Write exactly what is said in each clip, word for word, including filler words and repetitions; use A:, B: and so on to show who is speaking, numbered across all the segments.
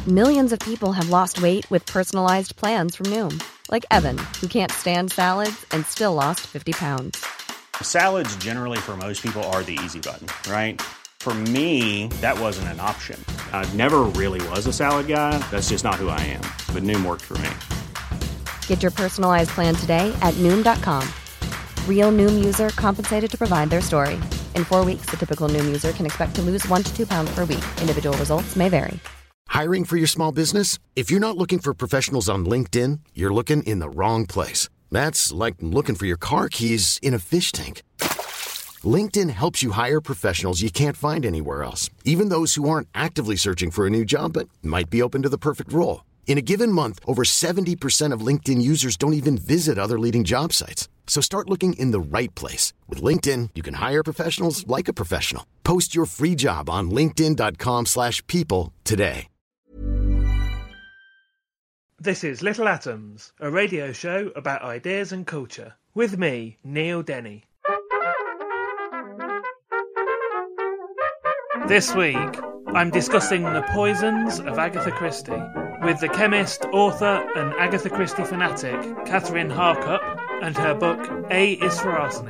A: Millions of people have lost weight with personalized plans from Noom. Like Evan, who can't stand salads and still lost fifty pounds.
B: Salads generally for most people are the easy button, right? For me, that wasn't an option. I never really was a salad guy. That's just not who I am. But Noom worked for me.
A: Get your personalized plan today at Noom dot com. Real Noom user compensated to provide their story. In four weeks, the typical Noom user can expect to lose one to two pounds per week. Individual results may vary.
C: Hiring for your small business? If you're not looking for professionals on LinkedIn, you're looking in the wrong place. That's like looking for your car keys in a fish tank. LinkedIn helps you hire professionals you can't find anywhere else, even those who aren't actively searching for a new job but might be open to the perfect role. In a given month, over seventy percent of LinkedIn users don't even visit other leading job sites. So start looking in the right place. With LinkedIn, you can hire professionals like a professional. Post your free job on linkedin dot com slash people today.
D: This is Little Atoms, a radio show about ideas and culture. With me, Neil Denny. This week, I'm discussing the poisons of Agatha Christie with the chemist, author and Agatha Christie fanatic Catherine Harkup and her book A is for Arsenic.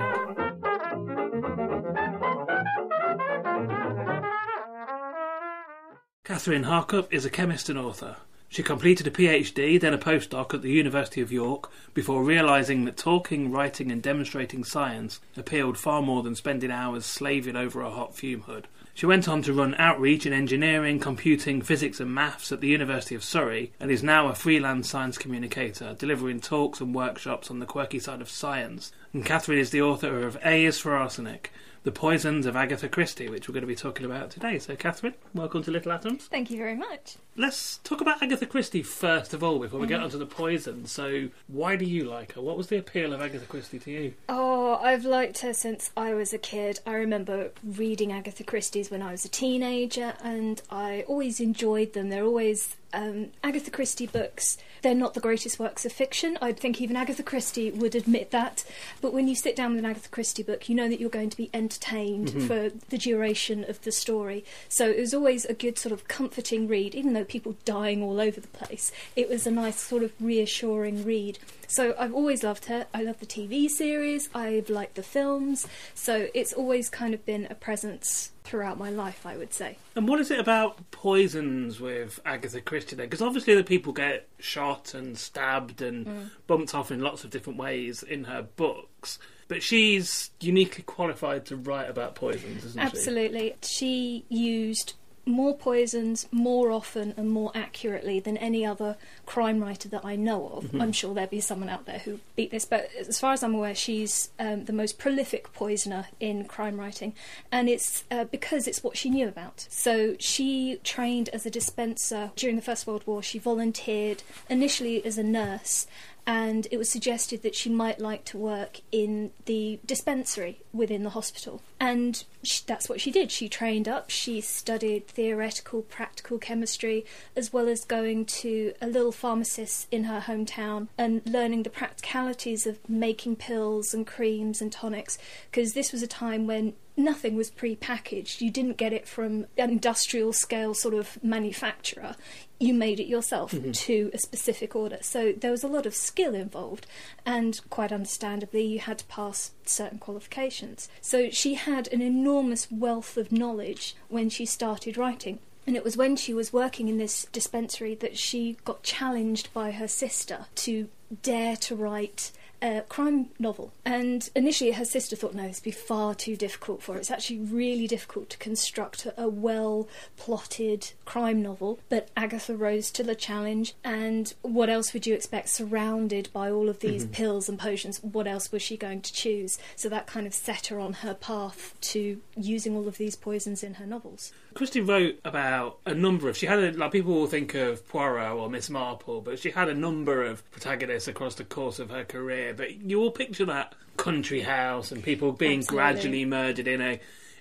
D: Catherine Harkup is a chemist and author. She completed a PhD, then a postdoc at the University of York, before realising that talking, writing and demonstrating science appealed far more than spending hours slaving over a hot fume hood. She went on to run outreach in engineering, computing, physics and maths at the University of Surrey and is now a freelance science communicator, delivering talks and workshops on the quirky side of science. And Catherine is the author of A is for Arsenic, The Poisons of Agatha Christie, which we're going to be talking about today. So, Catherine, welcome to Little Atoms.
E: Thank you very much.
D: Let's talk about Agatha Christie first of all, before we get onto the poison. So, why do you like her? What was the appeal of Agatha Christie to you?
E: Oh, I've liked her since I was a kid. I remember reading Agatha Christie's when I was a teenager, and I always enjoyed them. They're always... Um, Agatha Christie books, they're not the greatest works of fiction. I think even Agatha Christie would admit that. But when you sit down with an Agatha Christie book, you know that you're going to be entertained mm-hmm. for the duration of the story. So it was always a good sort of comforting read, even though people dying all over the place. It was a nice sort of reassuring read. So I've always loved her. I love the T V series. I've liked the films. So it's always kind of been a presence throughout my life, I would say.
D: And what is it about poisons with Agatha Christie then? Because obviously the people get shot and stabbed and mm. bumped off in lots of different ways in her books. But she's uniquely qualified to write about poisons, isn't
E: Absolutely. she? Absolutely. She used more poisons more often and more accurately than any other crime writer that I know of. Mm-hmm. I'm sure there'll be someone out there who beat this, but as far as I'm aware, she's um, the most prolific poisoner in crime writing, and it's uh, because it's what she knew about. So she trained as a dispenser during the First World War. She volunteered initially as a nurse, and it was suggested that she might like to work in the dispensary within the hospital. And she, that's what she did. She trained up, she studied theoretical, practical chemistry, as well as going to a little pharmacist in her hometown and learning the practicalities of making pills and creams and tonics, because this was a time when nothing was pre-packaged. You didn't get it from an industrial scale sort of manufacturer. You made it yourself mm-hmm. to a specific order. So there was a lot of skill involved, and quite understandably you had to pass certain qualifications. So she had an enormous wealth of knowledge when she started writing. And it was when she was working in this dispensary that she got challenged by her sister to dare to write a crime novel. And initially her sister thought, no, this would be far too difficult for her. It's actually really difficult to construct a well-plotted crime novel. But Agatha rose to the challenge, and what else would you expect? Surrounded by all of these mm-hmm. pills and potions, what else was she going to choose? So that kind of set her on her path to using all of these poisons in her novels.
D: Christie wrote about a number of... She had a... Like, people will think of Poirot or Miss Marple, but she had a number of protagonists across the course of her career. But you all picture that country house and people being Absolutely. gradually murdered in a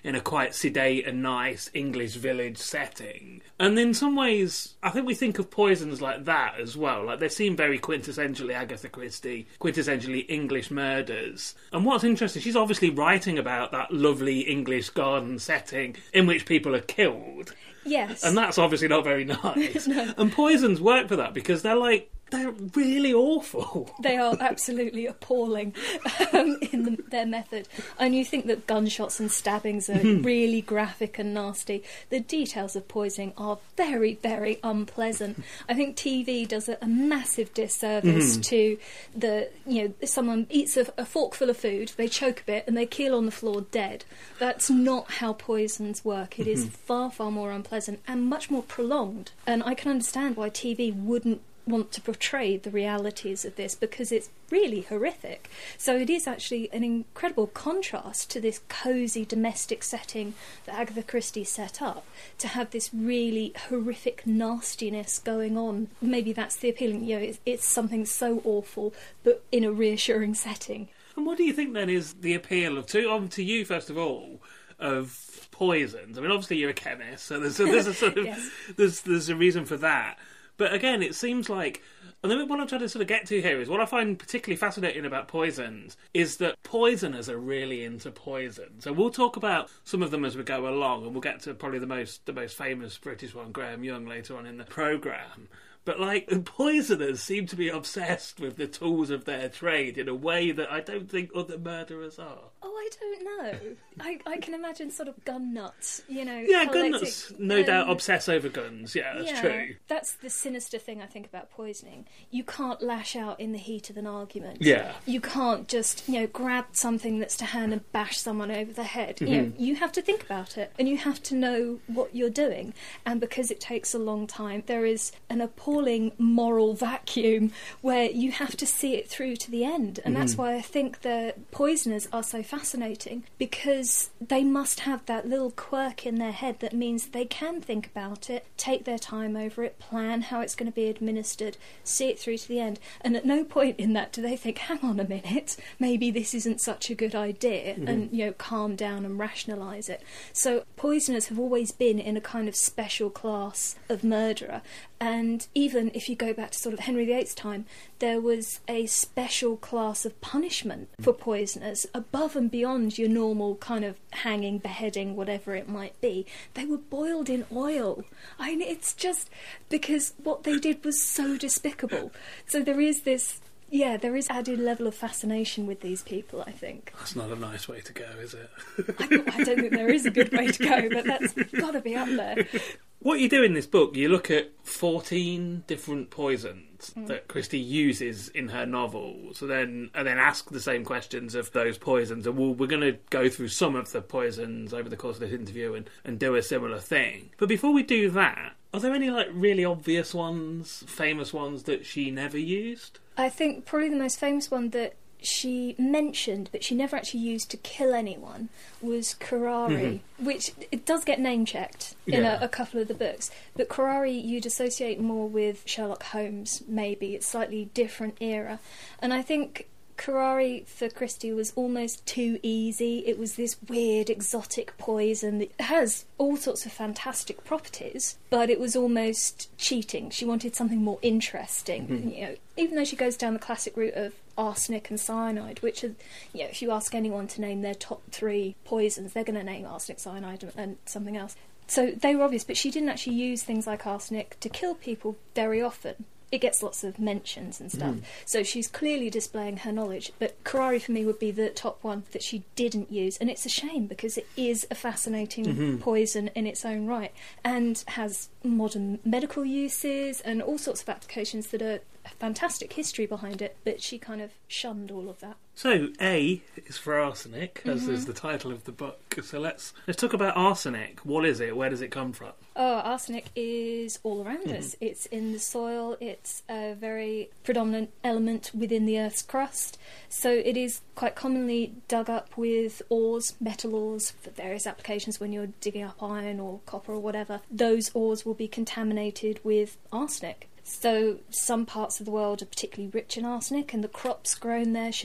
D: in a quite sedate and nice English village setting. And in some ways, I think we think of poisons like that as well. Like, they seem very quintessentially Agatha Christie, quintessentially English murders. And what's interesting, she's obviously writing about that lovely English garden setting in which people are killed.
E: Yes.
D: And that's obviously not very nice.
E: No.
D: And poisons work for that because they're like, they're really awful.
E: They are absolutely appalling um, in the, their method. And you think that gunshots and stabbings are really graphic and nasty. The details of poisoning are very, very unpleasant. I think T V does a, a massive disservice mm-hmm. to the, you know, someone eats a, a forkful of food, they choke a bit and they keel on the floor dead. That's not how poisons work. It mm-hmm. is far, far more unpleasant and much more prolonged. And I can understand why T V wouldn't want to portray the realities of this because it's really horrific. So it is actually an incredible contrast to this cosy domestic setting that Agatha Christie set up, to have this really horrific nastiness going on. Maybe that's the appealing, you know, it's, it's something so awful but in a reassuring setting.
D: And what do you think then is the appeal of, to, um, to you first of all, of poisons? I mean, obviously you're a chemist, so there's, there's a sort of yes. there's there's a reason for that. But again, it seems like, and then what I'm trying to sort of get to here is, what I find particularly fascinating about poisons is that poisoners are really into poison. So we'll talk about some of them as we go along, and we'll get to probably the most the most famous British one, Graham Young, later on in the programme. But, like, poisoners seem to be obsessed with the tools of their trade in a way that I don't think other murderers are.
E: Oh, I don't know. I, I can imagine sort of gun nuts, you know.
D: Yeah, gun nuts, no um, doubt, obsess over guns. Yeah, that's
E: yeah,
D: true.
E: That's the sinister thing, I think, about poisoning. You can't lash out in the heat of an argument.
D: Yeah.
E: You can't just, you know, grab something that's to hand and bash someone over the head.
D: Mm-hmm.
E: You know, you have to think about it, and you have to know what you're doing. And because it takes a long time, there is an appalling moral vacuum where you have to see it through to the end. And mm-hmm. that's why I think the poisoners are so fascinating, because they must have that little quirk in their head that means they can think about it, take their time over it, plan how it's going to be administered, see it through to the end. And at no point in that do they think, hang on a minute, maybe this isn't such a good idea, mm-hmm. and, you know, calm down and rationalise it. So poisoners have always been in a kind of special class of murderer. And even if you go back to sort of Henry the Eighth's time, there was a special class of punishment for poisoners above and beyond your normal kind of hanging, beheading, whatever it might be. They were boiled in oil. I mean, it's just because what they did was so despicable. So there is this... Yeah, there is added level of fascination with these people, I think.
D: That's not a nice way to go, is it?
E: I, I don't think there is a good way to go, but that's got to be up there.
D: What you do in this book, you look at fourteen different poisons mm. that Christie uses in her novels, and then and then ask the same questions of those poisons. And we'll, we're going to go through some of the poisons over the course of this interview and, and do a similar thing. But before we do that, are there any like really obvious ones, famous ones that she never used?
E: I think probably the most famous one that she mentioned, but she never actually used to kill anyone, was curare, mm-hmm. which it does get name-checked in yeah. a, a couple of the books. But curare you'd associate more with Sherlock Holmes, maybe. It's slightly different era. And I think curare for Christie was almost too easy. It was this weird, exotic poison that has all sorts of fantastic properties, but it was almost cheating. She wanted something more interesting. Mm-hmm. You know, even though she goes down the classic route of arsenic and cyanide, which are, you know, if you ask anyone to name their top three poisons, they're going to name arsenic, cyanide, and, and something else. So they were obvious, but she didn't actually use things like arsenic to kill people very often. It gets lots of mentions and stuff. Mm. So she's clearly displaying her knowledge. But curare for me would be the top one that she didn't use. And it's a shame because it is a fascinating mm-hmm. poison in its own right and has modern medical uses and all sorts of applications that are a fantastic history behind it. But she kind of shunned all of that.
D: So A is for arsenic, as mm-hmm. is the title of the book. So let's let's talk about arsenic. What is it? Where does it come from?
E: Oh, arsenic is all around mm-hmm. us. It's in the soil. It's a very predominant element within the Earth's crust. So it is quite commonly dug up with ores, metal ores, for various applications when you're digging up iron or copper or whatever. Those ores will be contaminated with arsenic. So some parts of the world are particularly rich in arsenic, and the crops grown there should be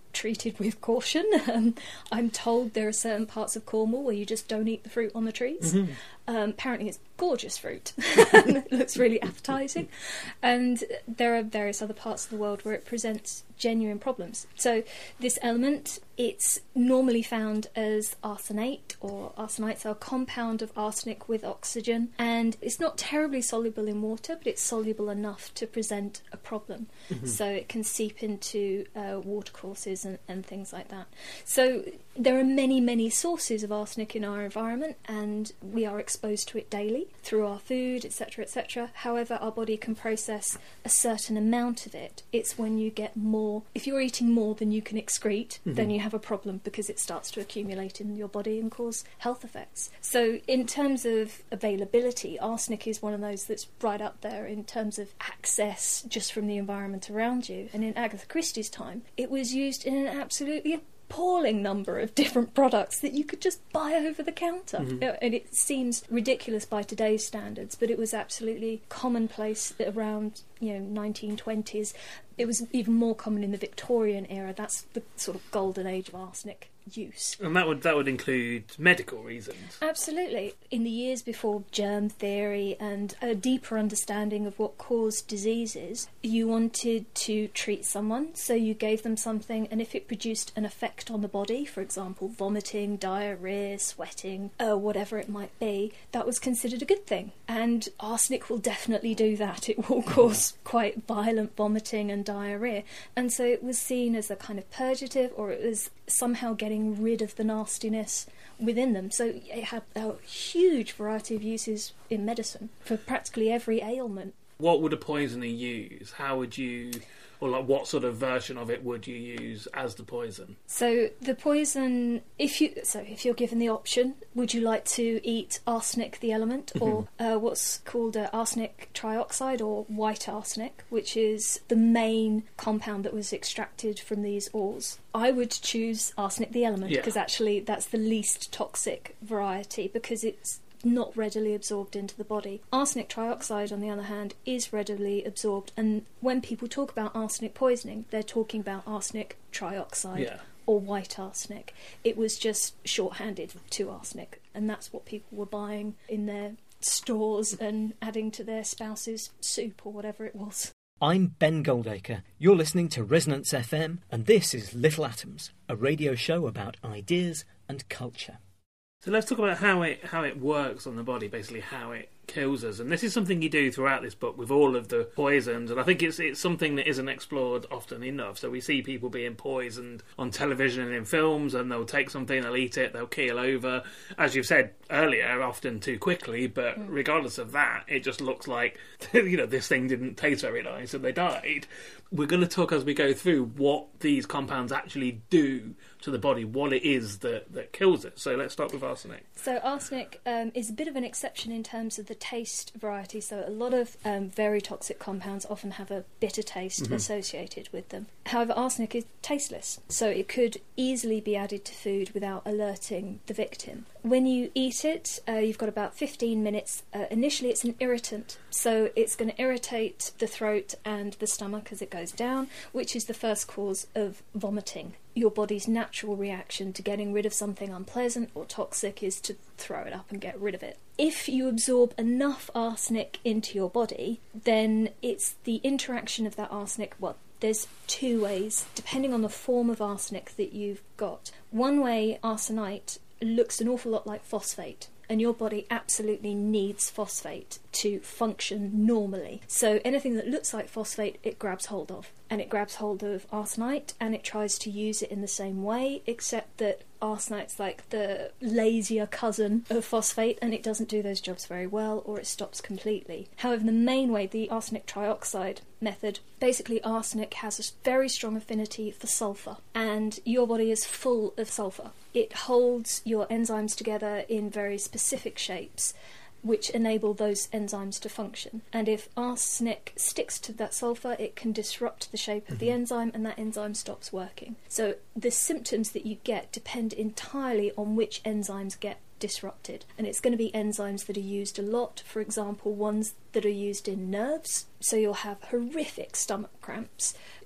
E: treated with caution. Um, I'm told there are certain parts of Cornwall where you just don't eat the fruit on the trees. Mm-hmm. Um, apparently it's gorgeous fruit. It looks really appetising. And there are various other parts of the world where it presents genuine problems. So this element, it's normally found as arsenate or arsenite, so a compound of arsenic with oxygen, and it's not terribly soluble in water, but it's soluble enough to present a problem. Mm-hmm. So it can seep into uh, watercourses and, and things like that. So there are many, many sources of arsenic in our environment, and we are exposed to it daily through our food, et cetera, et cetera. However, our body can process a certain amount of it. It's when you get more, if you're eating more than you can excrete, mm-hmm. then you have a problem, because it starts to accumulate in your body and cause health effects. So in terms of availability, arsenic is one of those that's right up there in terms of access just from the environment around you. And in Agatha Christie's time, it was used in an absolutely appalling number of different products that you could just buy over the counter. Mm-hmm. And it seems ridiculous by today's standards, but it was absolutely commonplace around, you know, nineteen twenties. It was even more common in the Victorian era. That's the sort of golden age of arsenic use.
D: And that would that would include medical reasons?
E: Absolutely. In the years before germ theory and a deeper understanding of what caused diseases, you wanted to treat someone, so you gave them something, and if it produced an effect on the body, for example, vomiting, diarrhoea, sweating, uh, whatever it might be, that was considered a good thing. And arsenic will definitely do that. It will cause quite violent vomiting and diarrhoea. And so it was seen as a kind of purgative, or it was somehow getting rid of the nastiness within them. So it had a huge variety of uses in medicine for practically every ailment.
D: What would a poisoner use? How would you, or like what sort of version of it would you use as the poison?
E: So the poison, if you so if you're given the option, would you like to eat arsenic the element, or uh, what's called uh, arsenic trioxide, or white arsenic, which is the main compound that was extracted from these ores? I would choose arsenic the element, because yeah. actually that's the least toxic variety, because it's not readily absorbed into the body. Arsenic trioxide, on the other hand, is readily absorbed, and when people talk about arsenic poisoning, they're talking about arsenic trioxide yeah. or white arsenic. It was just shorthanded to arsenic, and that's what people were buying in their stores and adding to their spouse's soup or whatever it was.
F: I'm Ben Goldacre. You're listening to Resonance F M, and this is Little Atoms, a radio show about ideas and culture.
D: So let's talk about how it how it works on the body, basically how it kills us. And this is something you do throughout this book with all of the poisons, and I think it's it's something that isn't explored often enough. So we see people being poisoned on television and in films, and they'll take something, they'll eat it, they'll keel over, as you've said earlier, often too quickly, but mm. regardless of that, it just looks like, you know, this thing didn't taste very nice and they died. We're going to talk as we go through what these compounds actually do to the body, what it is that, that kills it. So let's start with arsenic.
E: So arsenic um, is a bit of an exception in terms of the taste variety. So a lot of um, very toxic compounds often have a bitter taste mm-hmm. associated with them. However, arsenic is tasteless, so it could easily be added to food without alerting the victim. When you eat it, uh, you've got about fifteen minutes. Uh, initially, it's an irritant, so it's going to irritate the throat and the stomach as it goes down, which is the first cause of vomiting. Your body's natural reaction to getting rid of something unpleasant or toxic is to throw it up and get rid of it. If you absorb enough arsenic into your body, then it's the interaction of that arsenic. Well, there's two ways, depending on the form of arsenic that you've got. One way, arsenite looks an awful lot like phosphate, and your body absolutely needs phosphate to function normally. So anything that looks like phosphate, it grabs hold of. And it grabs hold of arsenite, and it tries to use it in the same way, except that arsenite's like the lazier cousin of phosphate, and it doesn't do those jobs very well, or it stops completely. However, the main way, the arsenic trioxide method, basically arsenic has a very strong affinity for sulfur, and your body is full of sulfur. It holds your enzymes together in very specific shapes, which enable those enzymes to function. And if arsenic sticks to that sulfur, it can disrupt the shape of mm-hmm. the enzyme, and that enzyme stops working. So the symptoms that you get depend entirely on which enzymes get disrupted. And it's going to be enzymes that are used a lot, for example, ones that are used in nerves. So you'll have horrific stomach cramps.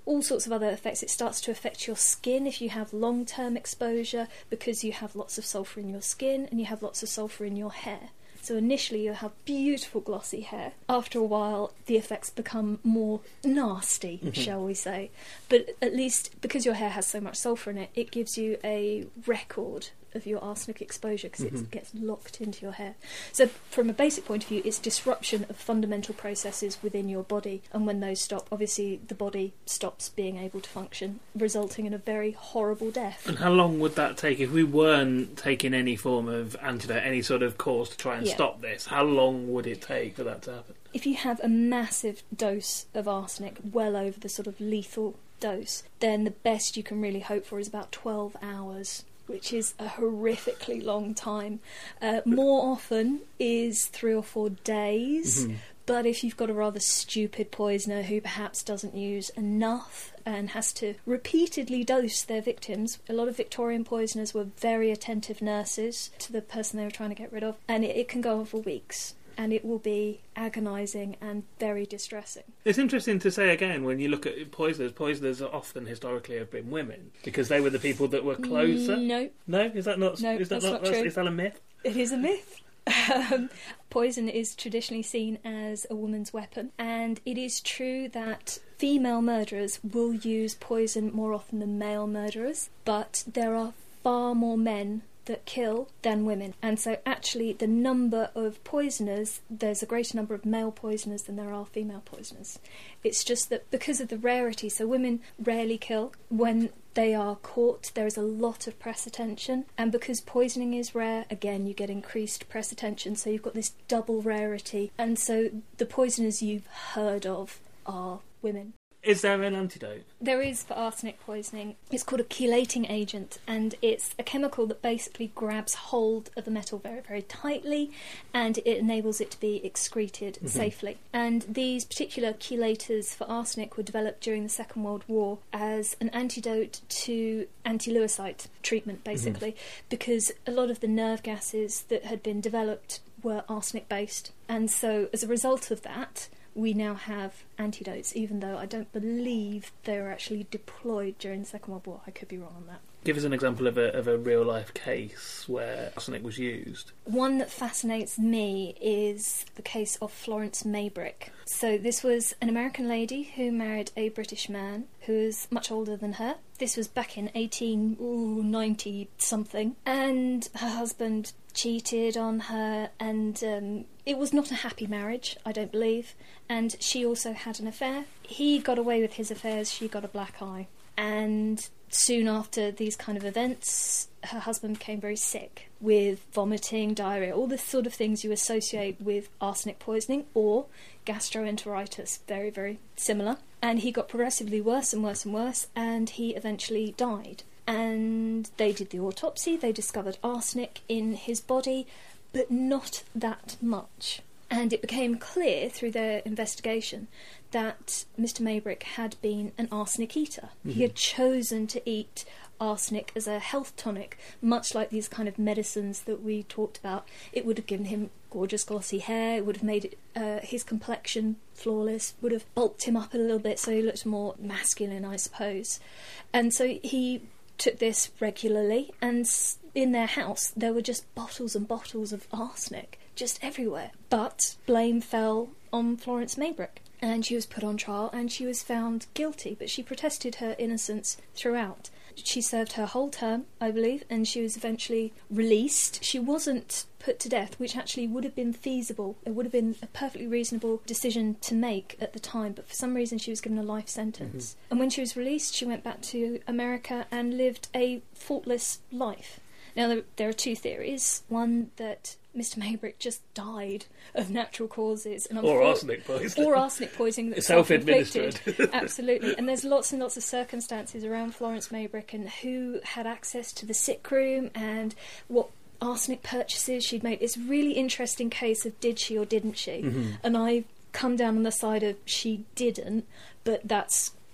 E: all sorts of other effects. It starts to affect your skin if you have long-term exposure, because you have lots of sulphur in your skin and you have lots of sulphur in your hair. So initially you'll have beautiful glossy hair. After a while, the effects become more nasty, mm-hmm. shall we say. But at least because your hair has so much sulphur in it, it gives you a record of your arsenic exposure, because mm-hmm. it gets locked into your hair. So from a basic point of view, it's disruption of fundamental processes within your body, and when those stop, obviously the body stops being able to function, resulting in a very horrible death.
D: And how long would that take if we weren't taking any form of antidote, any sort of course to try and yeah. stop this? How long would it take for that to happen?
E: If you have a massive dose of arsenic, well over the sort of lethal dose, then the best you can really hope for is about twelve hours, which is a horrifically long time. Uh, more often is three or four days, mm-hmm. but if you've got a rather stupid poisoner who perhaps doesn't use enough and has to repeatedly dose their victims, a lot of Victorian poisoners were very attentive nurses to the person they were trying to get rid of, and it, it can go on for weeks. And it will be agonising and very distressing.
D: It's interesting to say again, when you look at poisoners, poisoners are often historically have been women, because they were the people that were closer.
E: No.
D: No? Is that not,
E: no,
D: is that
E: that's
D: not,
E: not true.
D: Is that a myth?
E: It is a myth. Um, poison is traditionally seen as a woman's weapon, and it is true that female murderers will use poison more often than male murderers, but there are far more men that kill than women, and so actually the number of poisoners, there's a greater number of male poisoners than there are female poisoners. It's just that because of the rarity, so women rarely kill. When they are caught, there is a lot of press attention, and because poisoning is rare, again you get increased press attention, so you've got this double rarity, and so the poisoners you've heard of are women.
D: Is there an antidote?
E: There is for arsenic poisoning. It's called a chelating agent, and it's a chemical that basically grabs hold of the metal very, very tightly, and it enables it to be excreted mm-hmm. safely. And these particular chelators for arsenic were developed during the Second World War as an antidote to anti-Lewisite treatment, basically, mm-hmm. because a lot of the nerve gases that had been developed were arsenic-based. And so as a result of that, we now have antidotes, even though I don't believe they were actually deployed during the Second World War. I could be wrong on that.
D: Give us an example of a, of a real-life case where arsenic was used.
E: One that fascinates me is the case of Florence Maybrick. So this was an American lady who married a British man who was much older than her. This was back in eighteen ninety-something. And her husband cheated on her, and um, it was not a happy marriage, I don't believe. And she also had an affair. He got away with his affairs, she got a black eye. And soon after these kind of events, her husband became very sick with vomiting, diarrhoea, all the sort of things you associate with arsenic poisoning, or gastroenteritis, very, very similar. And he got progressively worse and worse and worse, and he eventually died. And they did the autopsy, they discovered arsenic in his body, but not that much. And it became clear through their investigation that Mister Maybrick had been an arsenic eater. Mm-hmm. He had chosen to eat arsenic as a health tonic, much like these kind of medicines that we talked about. It would have given him gorgeous glossy hair, it would have made it, uh, his complexion flawless, would have bulked him up a little bit so he looked more masculine, I suppose. And so he took this regularly, and in their house there were just bottles and bottles of arsenic just everywhere. But blame fell on Florence Maybrick, and she was put on trial and she was found guilty, but she protested her innocence throughout. She served her whole term, I believe, and she was eventually released. She wasn't put to death, which actually would have been feasible. It would have been a perfectly reasonable decision to make at the time, but for some reason she was given a life sentence. Mm-hmm. And when she was released, she went back to America and lived a faultless life. Now, there, there are two theories. One, that Mister Maybrick just died of natural causes. And
D: or arsenic poisoning.
E: Or arsenic poisoning that was
D: self-administered.
E: Absolutely. And there's lots and lots of circumstances around Florence Maybrick and who had access to the sick room and what arsenic purchases she'd made. It's a really interesting case of did she or didn't she. Mm-hmm. And I've come down on the side of she didn't, but that's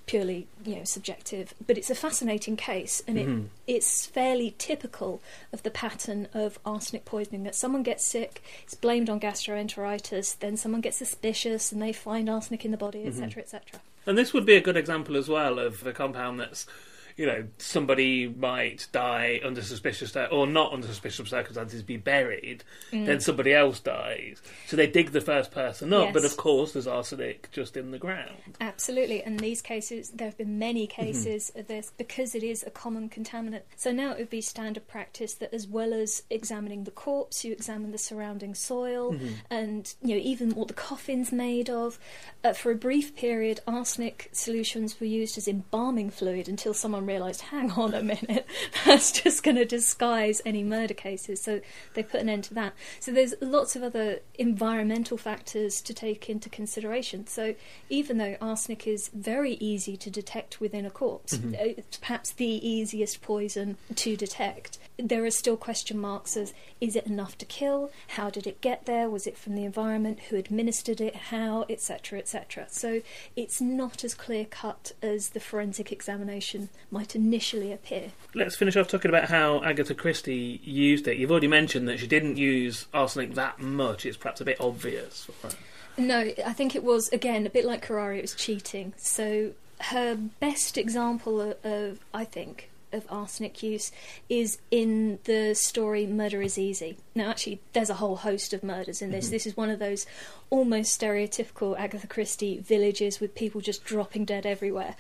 E: purely, you know, subjective. But it's a fascinating case, and it, mm-hmm. it's fairly typical of the pattern of arsenic poisoning, that someone gets sick, it's blamed on gastroenteritis, then someone gets suspicious and they find arsenic in the body, et cetera, mm-hmm. et cetera.
D: And this would be a good example as well of a compound that's, you know, somebody might die under suspicious, or not under suspicious circumstances, be buried, mm. then somebody else dies. So they dig the first person up, yes. but of course there's arsenic just in the ground.
E: Absolutely, and these cases, there have been many cases mm-hmm. of this, because it is a common contaminant. So now it would be standard practice that as well as examining the corpse, you examine the surrounding soil, mm-hmm. and, you know, even what the coffin's made of. Uh, for a brief period, arsenic solutions were used as embalming fluid until someone realised, hang on a minute, that's just going to disguise any murder cases, so they put an end to that. So there's lots of other environmental factors to take into consideration. So even though arsenic is very easy to detect within a corpse, mm-hmm. it's perhaps the easiest poison to detect, there are still question marks as, is it enough to kill? How did it get there? Was it from the environment? Who administered it? How? Etc, et cetera. So it's not as clear-cut as the forensic examination might initially appear.
D: Let's finish off talking about how Agatha Christie used it. You've already mentioned that she didn't use arsenic that much. It's perhaps a bit obvious.
E: No, I think it was, again, a bit like Curari, it was cheating. So her best example of, of I think, of arsenic use is in the story Murder is Easy. Now, actually, there's a whole host of murders in this. Mm-hmm. This is one of those almost stereotypical Agatha Christie villages with people just dropping dead everywhere.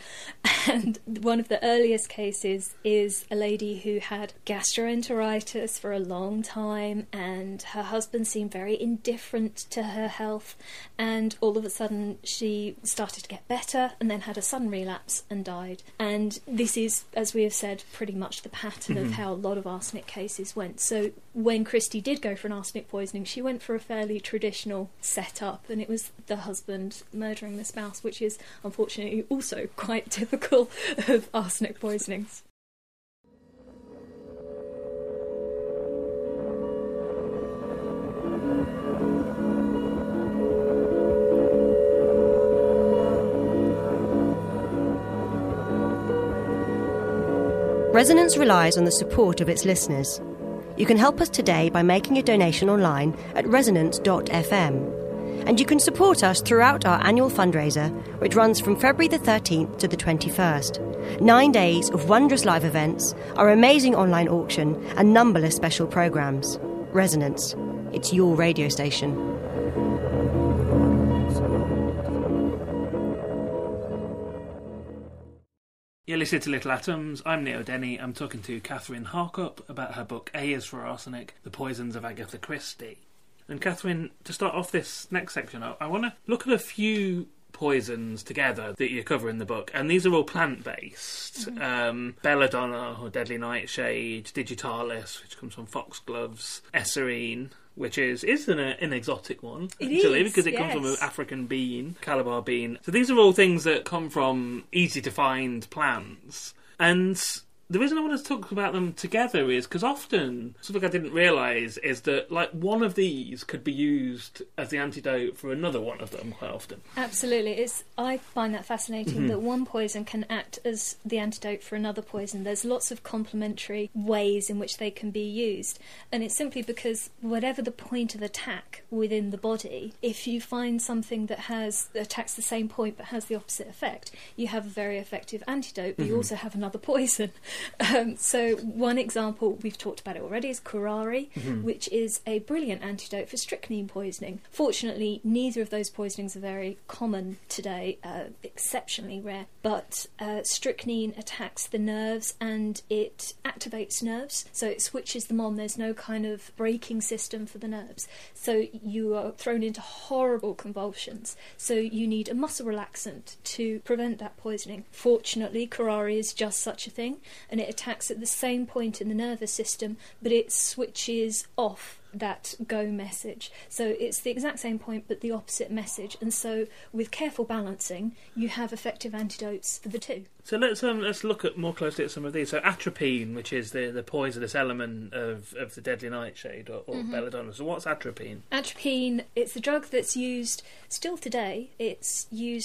E: And one of the earliest cases is a lady who had gastroenteritis for a long time, and her husband seemed very indifferent to her health, and all of a sudden she started to get better and then had a sudden relapse and died. And this is, as we have said, pretty much the pattern mm-hmm. of how a lot of arsenic cases went. So when Christie did go for an arsenic poisoning, she went for a fairly traditional setup, and it was the husband murdering the spouse, which is unfortunately also quite typical of arsenic poisonings.
G: Resonance relies on the support of its listeners. You can help us today by making a donation online at resonance dot f m. And you can support us throughout our annual fundraiser, which runs from February the thirteenth to the twenty-first. Nine days of wondrous live events, our amazing online auction, and numberless special programmes. Resonance. It's your radio station.
D: You're listening to Little Atoms. I'm Neil Denny. I'm talking to Catherine Harkup about her book A is for Arsenic, The Poisons of Agatha Christie. And Catherine, to start off this next section, I, I want to look at a few poisons together that you cover in the book, and these are all plant-based. Mm-hmm. Um, belladonna, or deadly nightshade, digitalis, which comes from foxgloves, esserine, which is is an, an exotic one,
E: it
D: actually,
E: is,
D: because it
E: yes.
D: comes from an African bean, Calabar bean. So these are all things that come from easy-to-find plants. And the reason I want to talk about them together is because often, something I didn't realise is that, like, one of these could be used as the antidote for another one of them quite often.
E: Absolutely. It's, I find that fascinating
D: Mm-hmm.
E: that one poison can act as the antidote for another poison. There's lots of complementary ways in which they can be used. And it's simply because whatever the point of attack within the body, if you find something that has attacks the same point but has the opposite effect, you have a very effective antidote, but mm-hmm. you also have another poison. Um, so one example, we've talked about it already, is curare, mm-hmm. which is a brilliant antidote for strychnine poisoning. Fortunately, neither of those poisonings are very common today, uh, exceptionally rare, but uh, strychnine attacks the nerves and it activates nerves, so it switches them on. There's no kind of braking system for the nerves, so you are thrown into horrible convulsions, so you need a muscle relaxant to prevent that poisoning. Fortunately, curare is just such a thing, and it attacks at the same point in the nervous system, but it switches off that go message. So it's the exact same point but the opposite message, and so with careful balancing you have effective antidotes for the two.
D: So let's um, let's look at more closely at some of these. So atropine, which is the, the poisonous element of, of the deadly nightshade, or, or mm-hmm. belladonna. So what's atropine?
E: Atropine, it's a drug that's used still today. It's used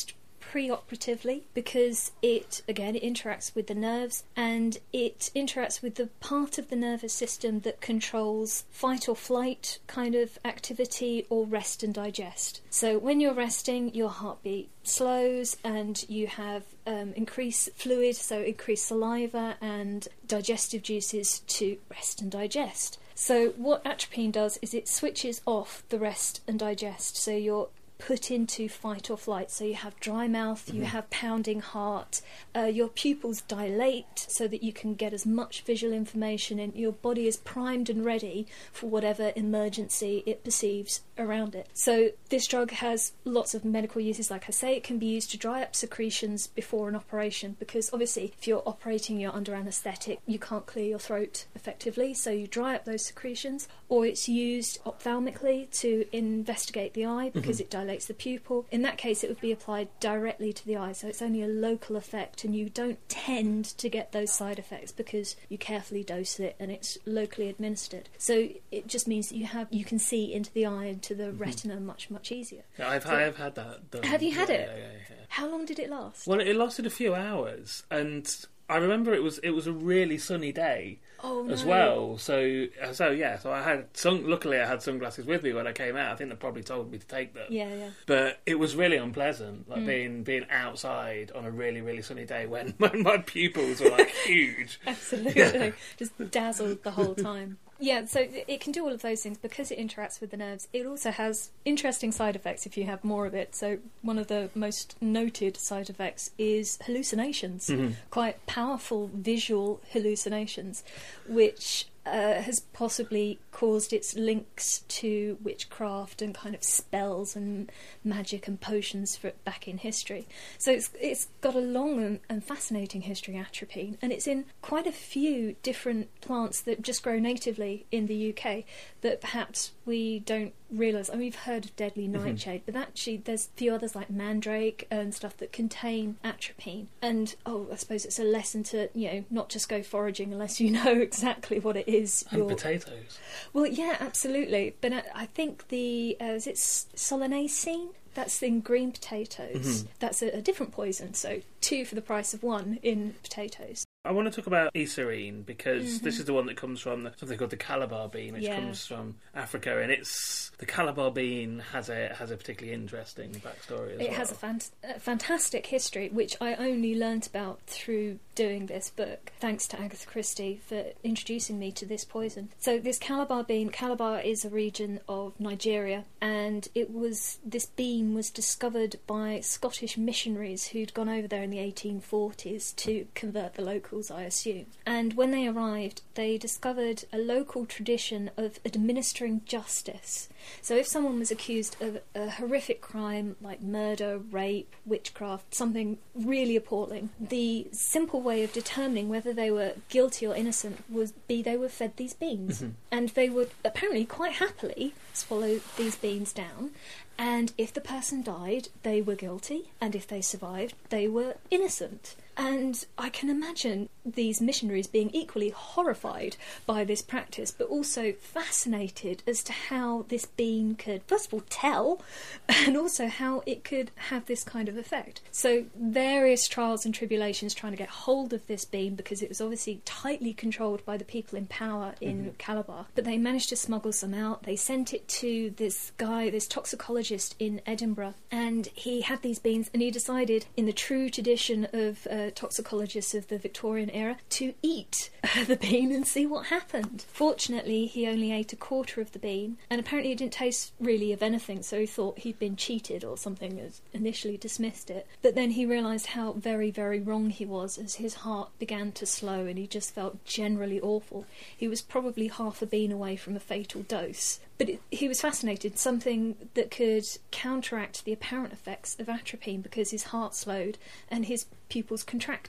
E: pre-operatively because it, again, it interacts with the nerves and it interacts with the part of the nervous system that controls fight or flight kind of activity or rest and digest. So when you're resting, your heartbeat slows and you have um, increased fluid, so increased saliva and digestive juices to rest and digest. So what atropine does is it switches off the rest and digest, so you're put into fight or flight. So you have dry mouth, mm-hmm. you have pounding heart, uh, your pupils dilate so that you can get as much visual information in. Your body is primed and ready for whatever emergency it perceives around it. So this drug has lots of medical uses. Like I say, it can be used to dry up secretions before an operation, because obviously if you're operating, you're under anaesthetic, you can't clear your throat effectively, so you dry up those secretions. Or it's used ophthalmically to investigate the eye, because mm-hmm. it dilates the pupil. In that case, it would be applied directly to the eye, so it's only a local effect, and you don't tend to get those side effects because you carefully dose it and it's locally administered. So it just means that you have you can see into the eye and to the mm-hmm. retina much, much easier.
D: Yeah, I've,
E: so,
D: I've had that done.
E: Have you had
D: yeah,
E: it?
D: Yeah, yeah, yeah.
E: How long did it last?
D: Well, it lasted a few hours, and I remember it was it was a really sunny day.
E: Oh, no.
D: As well, so so yeah, so I had sun. Luckily, I had sunglasses with me when I came out. I think they probably told me to take them.
E: Yeah, yeah.
D: But it was really unpleasant, like
E: mm.
D: being being outside on a really really sunny day when, when my pupils were like huge.
E: Absolutely,
D: yeah.
E: Just dazzled the whole time. Yeah, so it can do all of those things because it interacts with the nerves. It also has interesting side effects if you have more of it. So one of the most noted side effects is hallucinations, mm-hmm. quite powerful visual hallucinations, which uh, has possibly caused its links to witchcraft and kind of spells and magic and potions for back in history. So it's it's got a long and, and fascinating history, atropine, and it's in quite a few different plants that just grow natively in the U K that perhaps we don't realise. I mean, we've heard of deadly nightshade, mm-hmm. but actually there's a few others like mandrake and stuff that contain atropine. And, oh, I suppose it's a lesson to, you know, not just go foraging unless you know exactly what it is.
D: And potatoes.
E: Well, yeah, absolutely. But I, I think the, uh, is it solanacine? That's in green potatoes. Mm-hmm. That's a, a different poison, so two for the price of one in potatoes.
D: I want to talk about Iserine because
E: mm-hmm.
D: this is the one that comes from the, something called the Calabar bean, which
E: yeah.
D: comes from Africa, and it's the Calabar bean has a has a particularly interesting backstory as
E: it
D: well.
E: has a, fant- a fantastic history, which I only learnt about through doing this book, thanks to Agatha Christie for introducing me to this poison. So this Calabar bean, Calabar is a region of Nigeria, and it was this bean was discovered by Scottish missionaries who'd gone over there in the eighteen forties to convert the locals, I assume. And when they arrived, they discovered a local tradition of administering justice. So if someone was accused of a horrific crime like murder, rape, witchcraft, something really appalling, the simple way of determining whether they were guilty or innocent would be they were fed these beans. Mm-hmm. And they would apparently quite happily swallow these beans down. And if the person died, they were guilty, and if they survived, they were innocent. And I can imagine these missionaries being equally horrified by this practice, but also fascinated as to how this bean could, first of all, tell, and also how it could have this kind of effect. So various trials and tribulations trying to get hold of this bean, because it was obviously tightly controlled by the people in power in mm-hmm. Calabar. But they managed to smuggle some out. They sent it to this guy, this toxicologist in Edinburgh, and he had these beans, and he decided, in the true tradition of uh, toxicologists of the Victorian era, to eat the bean and see what happened. Fortunately, he only ate a quarter of the bean, and apparently it didn't taste really of anything, so he thought he'd been cheated or something, as initially dismissed it. But then he realised how very, very wrong he was as his heart began to slow and he just felt generally awful. He was probably half a bean away from a fatal dose. But it, he was fascinated, something that could counteract the apparent effects of atropine because his heart slowed and his pupils contracted.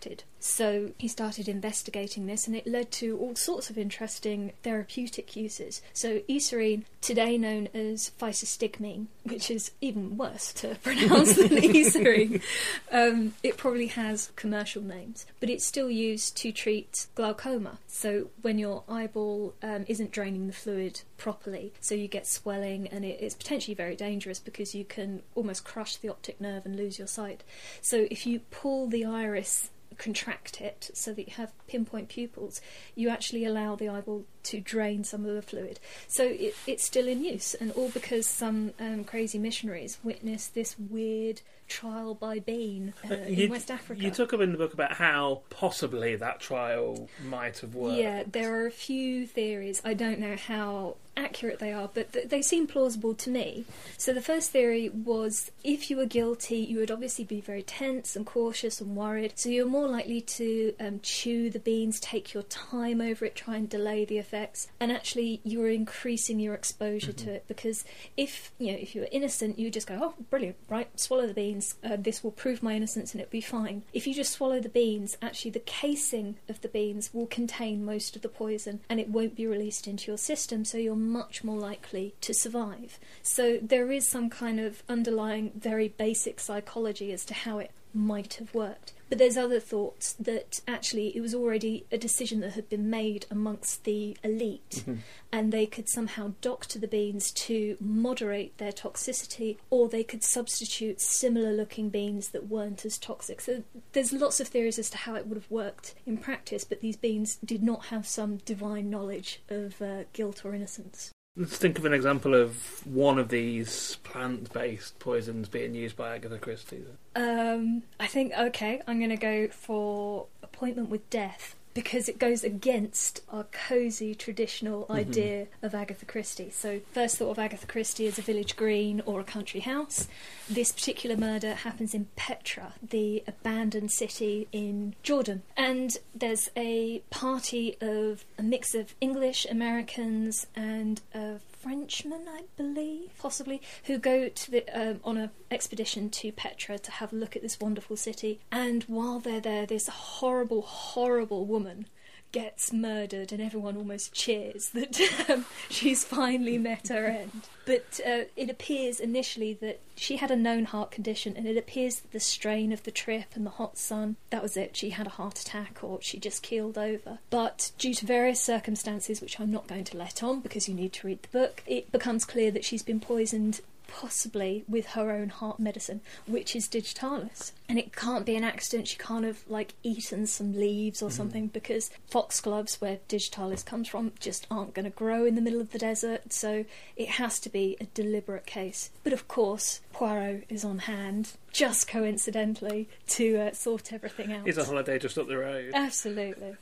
E: So he started investigating this, and it led to all sorts of interesting therapeutic uses. So Eucerin, today known as physostigmine, which is even worse to pronounce than Eucerin, um, it probably has commercial names, but it's still used to treat glaucoma. So when your eyeball um, isn't draining the fluid properly, so you get swelling, and it, it's potentially very dangerous because you can almost crush the optic nerve and lose your sight. So if you pull the iris, contract it so that you have pinpoint pupils, you actually allow the eyeball to drain some of the fluid. So it, it's still in use, and all because some um, crazy missionaries witnessed this weird trial by Bean uh,
D: you,
E: in West Africa.
D: You talk in the book about how possibly that trial might have worked.
E: Yeah, there are a few theories. I don't know how accurate they are, but th- they seem plausible to me. So the first theory was, if you were guilty, you would obviously be very tense and cautious and worried, so you're more likely to um, chew the beans, take your time over it, try and delay the effects, and actually you're increasing your exposure mm-hmm. to it, because if you know if you were innocent, you would just go, oh, brilliant, right, swallow the beans, uh, this will prove my innocence and it'll be fine. If you just swallow the beans, actually the casing of the beans will contain most of the poison and it won't be released into your system, so you're much more likely to survive. So there is some kind of underlying very basic psychology as to how it might have worked. But there's other thoughts that actually it was already a decision that had been made amongst the elite, mm-hmm. and they could somehow doctor the beans to moderate their toxicity, or they could substitute similar looking beans that weren't as toxic. So there's lots of theories as to how it would have worked in practice, but these beans did not have some divine knowledge of uh, guilt or innocence.
D: Let's think of an example of one of these plant-based poisons being used by Agatha Christie.
E: Um, I think, okay, I'm going to go for Appointment with Death, because it goes against our cosy traditional idea mm-hmm. of Agatha Christie. So first thought of Agatha Christie as a village green or a country house. This particular murder happens in Petra, the abandoned city in Jordan. And there's a party of a mix of English, Americans and a Frenchman, I believe, possibly, who go to the, um, on an expedition to Petra to have a look at this wonderful city. And while they're there, this horrible, horrible woman gets murdered, and everyone almost cheers that um, she's finally met her end. But uh, it appears initially that she had a known heart condition, and it appears that the strain of the trip and the hot sun, that was it. She had a heart attack, or she just keeled over. But due to various circumstances, which I'm not going to let on because you need to read the book, it becomes clear that she's been poisoned possibly with her own heart medicine, which is digitalis. And it can't be an accident. She can't have, like, eaten some leaves or mm. something, because foxgloves, where digitalis comes from, just aren't going to grow in the middle of the desert, so it has to be a deliberate case. But of course, Poirot is on hand, just coincidentally, to uh, sort everything out.
D: It's a holiday just up the road.
E: Absolutely.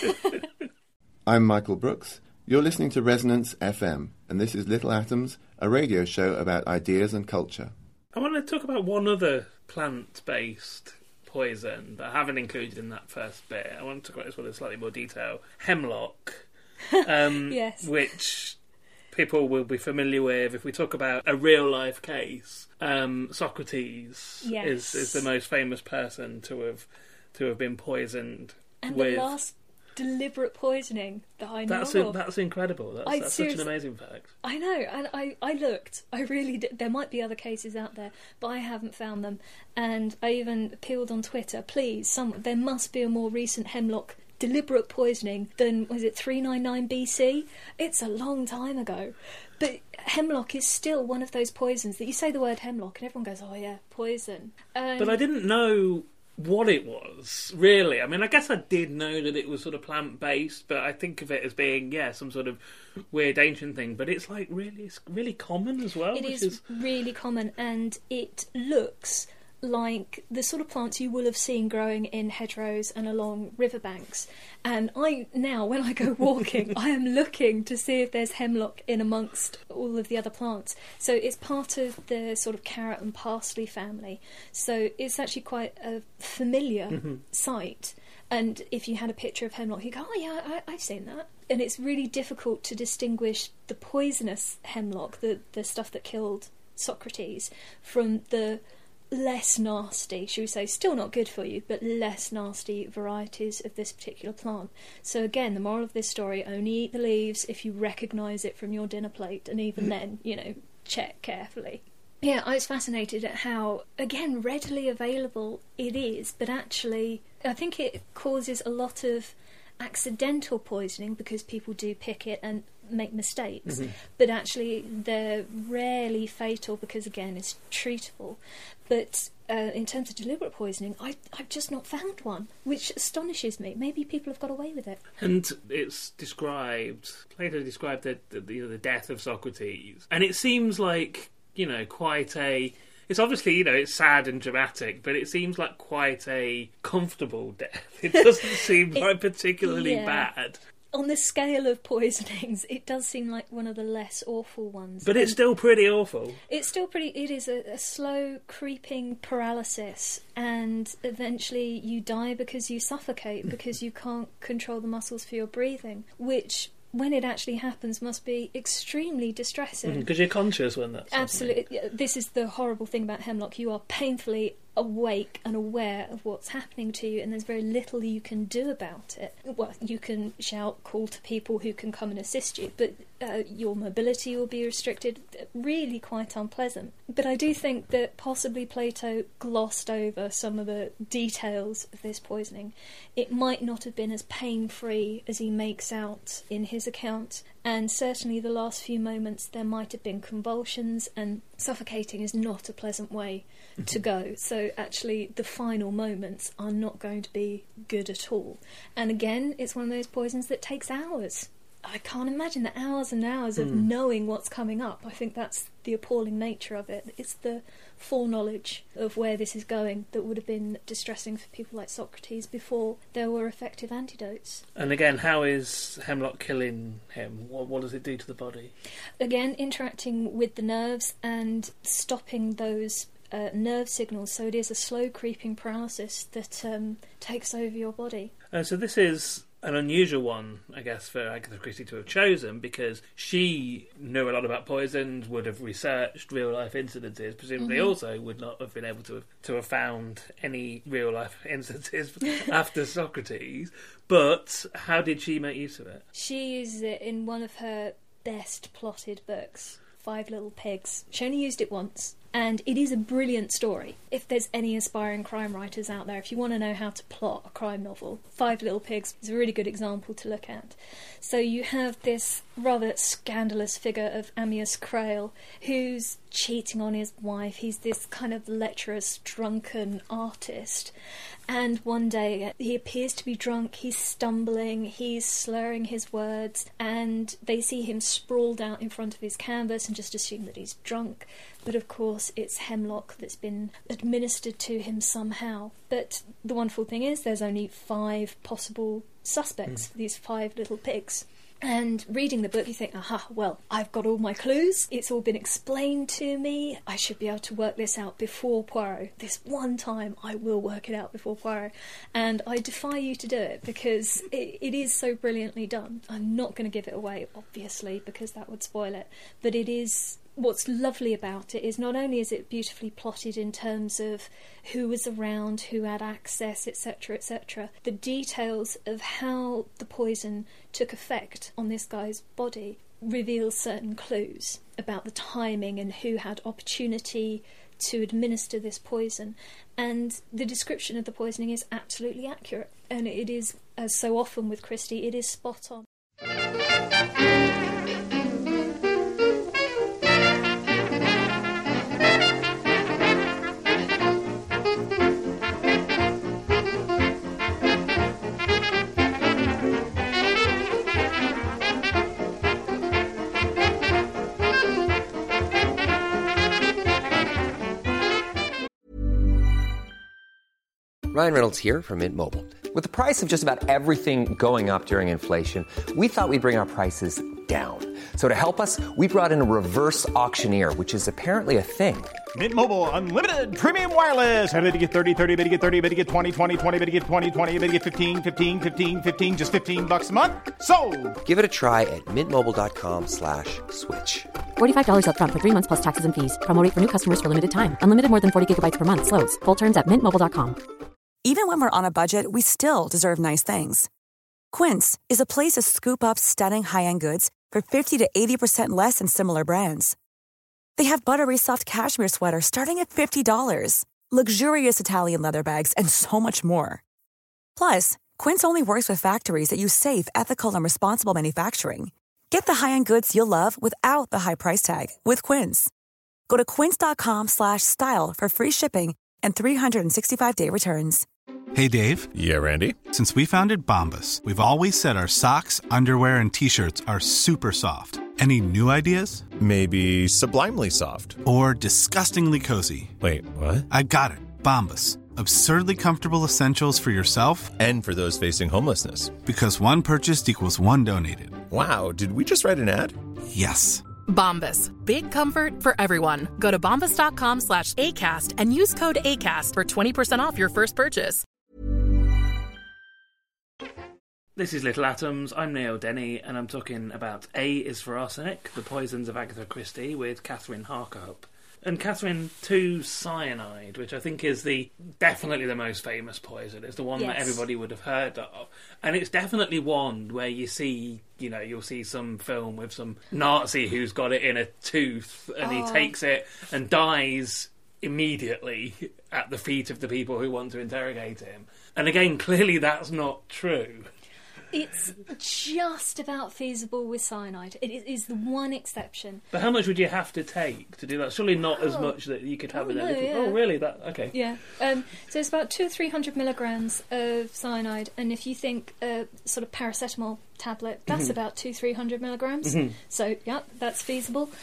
H: I'm Michael Brooks. You're listening to Resonance F M, and this is Little Atoms, a radio show about ideas and culture.
D: I want to talk about one other plant-based poison that I haven't included in that first bit. I want to talk about this one in slightly more detail. Hemlock, um,
E: yes.
D: which people will be familiar with. If we talk about a real-life case, um, Socrates
E: yes.
D: is, is the most famous person to have to have been poisoned
E: and
D: with...
E: the last deliberate poisoning that I know
D: that's
E: of.
D: In, that's incredible. That's, that's such an amazing fact.
E: I know, and I, I looked. I really did. There might be other cases out there, but I haven't found them. And I even appealed on Twitter, please, some, there must be a more recent hemlock deliberate poisoning than, was it three ninety-nine B C? It's a long time ago. But hemlock is still one of those poisons that you say the word hemlock and everyone goes, oh yeah, poison. Um,
D: but I didn't know what it was, really. I mean, I guess I did know that it was sort of plant-based, but I think of it as being, yeah, some sort of weird ancient thing. But it's, like, really it's really common as well.
E: It
D: which
E: is,
D: is
E: really common, and it looks like the sort of plants you will have seen growing in hedgerows and along riverbanks. And I now, when I go walking, I am looking to see if there's hemlock in amongst all of the other plants. So it's part of the sort of carrot and parsley family. So it's actually quite a familiar mm-hmm. sight. And if you had a picture of hemlock, you go, oh yeah, I, I've seen that. And it's really difficult to distinguish the poisonous hemlock, the, the stuff that killed Socrates, from the less nasty, should we say, still not good for you, but less nasty varieties of this particular plant. So again, the moral of this story, only eat the leaves if you recognise it from your dinner plate, and even then, you know, check carefully. Yeah, I was fascinated at how, again, readily available it is, but actually I think it causes a lot of accidental poisoning because people do pick it and make mistakes, mm-hmm. but actually they're rarely fatal because, again, it's treatable. But uh, in terms of deliberate poisoning, I, I've just not found one, which astonishes me. Maybe people have got away with it.
D: And it's described, Plato described the, the, the, the death of Socrates, and it seems like, you know, quite a... It's obviously, you know, it's sad and dramatic, but it seems like quite a comfortable death. It doesn't seem
E: it,
D: like particularly
E: yeah.
D: bad.
E: On the scale of poisonings, it does seem like one of the less awful ones.
D: But it's still pretty awful.
E: It's still pretty... It is a, a slow, creeping paralysis, and eventually you die because you suffocate, because you can't control the muscles for your breathing, which... when it actually happens, must be extremely distressing.
D: Because mm, you're conscious when that's
E: absolutely. Happening. This is the horrible thing about hemlock. You are painfully awake and aware of what's happening to you, and there's very little you can do about it. Well, you can shout, call to people who can come and assist you, but uh, your mobility will be restricted. Really quite unpleasant. But I do think that possibly Plato glossed over some of the details of this poisoning. It might not have been as pain-free as he makes out in his account, and certainly the last few moments there might have been convulsions, and suffocating is not a pleasant way to go. So actually the final moments are not going to be good at all. And again, it's one of those poisons that takes hours. I can't imagine the hours and hours of mm. knowing what's coming up. I think that's the appalling nature of it. It's the foreknowledge of where this is going that would have been distressing for people like Socrates before there were effective antidotes.
D: And again, how is hemlock killing him? What, what does it do to the body?
E: Again, interacting with the nerves and stopping those uh, nerve signals, so it is a slow creeping paralysis that um, takes over your body.
D: Uh, so this is an unusual one, I guess, for Agatha Christie to have chosen, because she knew a lot about poisons, would have researched real-life incidences, presumably mm-hmm. also would not have been able to have, to have found any real-life instances after Socrates. But how did she make use of it?
E: She uses it in one of her best plotted books, Five Little Pigs. She only used it once. And it is a brilliant story. If there's any aspiring crime writers out there, if you want to know how to plot a crime novel, Five Little Pigs is a really good example to look at. So you have this rather scandalous figure of Amyas Creole, who's cheating on his wife. He's this kind of lecherous, drunken artist. And one day he appears to be drunk, he's stumbling, he's slurring his words, and they see him sprawled out in front of his canvas and just assume that he's drunk. But of course it's hemlock that's been administered to him somehow. But the wonderful thing is there's only five possible suspects for mm. these five little pigs. And reading the book, you think, aha, well, I've got all my clues. It's all been explained to me. I should be able to work this out before Poirot. This one time, I will work it out before Poirot. And I defy you to do it, because it, it is so brilliantly done. I'm not going to give it away, obviously, because that would spoil it. But it is... What's lovely about it is not only is it beautifully plotted in terms of who was around, who had access, et cetera, et cetera, the details of how the poison took effect on this guy's body reveals certain clues about the timing and who had opportunity to administer this poison. And the description of the poisoning is absolutely accurate. And it is, as so often with Christie, it is spot on.
I: Ryan Reynolds here from Mint Mobile. With the price of just about everything going up during inflation, we thought we'd bring our prices down. So to help us, we brought in a reverse auctioneer, which is apparently a thing.
J: Mint Mobile Unlimited Premium Wireless. How to get thirty, thirty, how to get thirty, how to get twenty, twenty, twenty, how to get twenty, twenty, how to get fifteen, fifteen, fifteen, fifteen, just fifteen bucks a month? Sold!
I: Give it a try at mintmobile.com slash switch.
A: forty-five dollars up front for three months plus taxes and fees. Promo rate for new customers for limited time. Unlimited more than forty gigabytes per month. Slows full terms at mint mobile dot com.
K: Even when we're on a budget, we still deserve nice things. Quince is a place to scoop up stunning high-end goods for fifty to eighty percent less than similar brands. They have buttery soft cashmere sweaters starting at fifty dollars, luxurious Italian leather bags, and so much more. Plus, Quince only works with factories that use safe, ethical, and responsible manufacturing. Get the high-end goods you'll love without the high price tag with Quince. Go to quince.com slash style for free shipping and three sixty-five day returns.
L: Hey, Dave.
M: Yeah, Randy.
L: Since we founded Bombas, we've always said our socks, underwear, and T-shirts are super soft. Any new ideas?
M: Maybe sublimely soft.
L: Or disgustingly cozy.
M: Wait, what?
L: I got it. Bombas. Absurdly comfortable essentials for yourself
M: and for those facing homelessness.
L: Because one purchased equals one donated.
M: Wow, did we just write an ad?
L: Yes.
N: Bombas. Big comfort for everyone. Go to bombas.com slash ACAST and use code ACAST for twenty percent off your first purchase.
D: This is Little Atoms. I'm Neil Denny, and I'm talking about A is for Arsenic, The Poisons of Agatha Christie, with Catherine Harkup. And Catherine, to cyanide, which I think is the definitely the most famous poison. It's the one
E: yes.
D: that everybody would have heard of. And it's definitely one where you see, you know, you'll see some film with some Nazi who's got it in a tooth, and oh. he takes it and dies immediately at the feet of the people who want to interrogate him. And again, clearly that's not true.
E: It's just about feasible with cyanide. It is the one exception.
D: But how much would you have to take to do that? Surely not oh. as much that you could have oh, in a
E: no,
D: little...
E: Yeah.
D: Oh, really? That Okay.
E: Yeah. Um, so it's about two or three hundred milligrams of cyanide, and if you think a sort of paracetamol tablet, that's mm-hmm. about two, three hundred milligrams. Mm-hmm. So, yeah, that's feasible.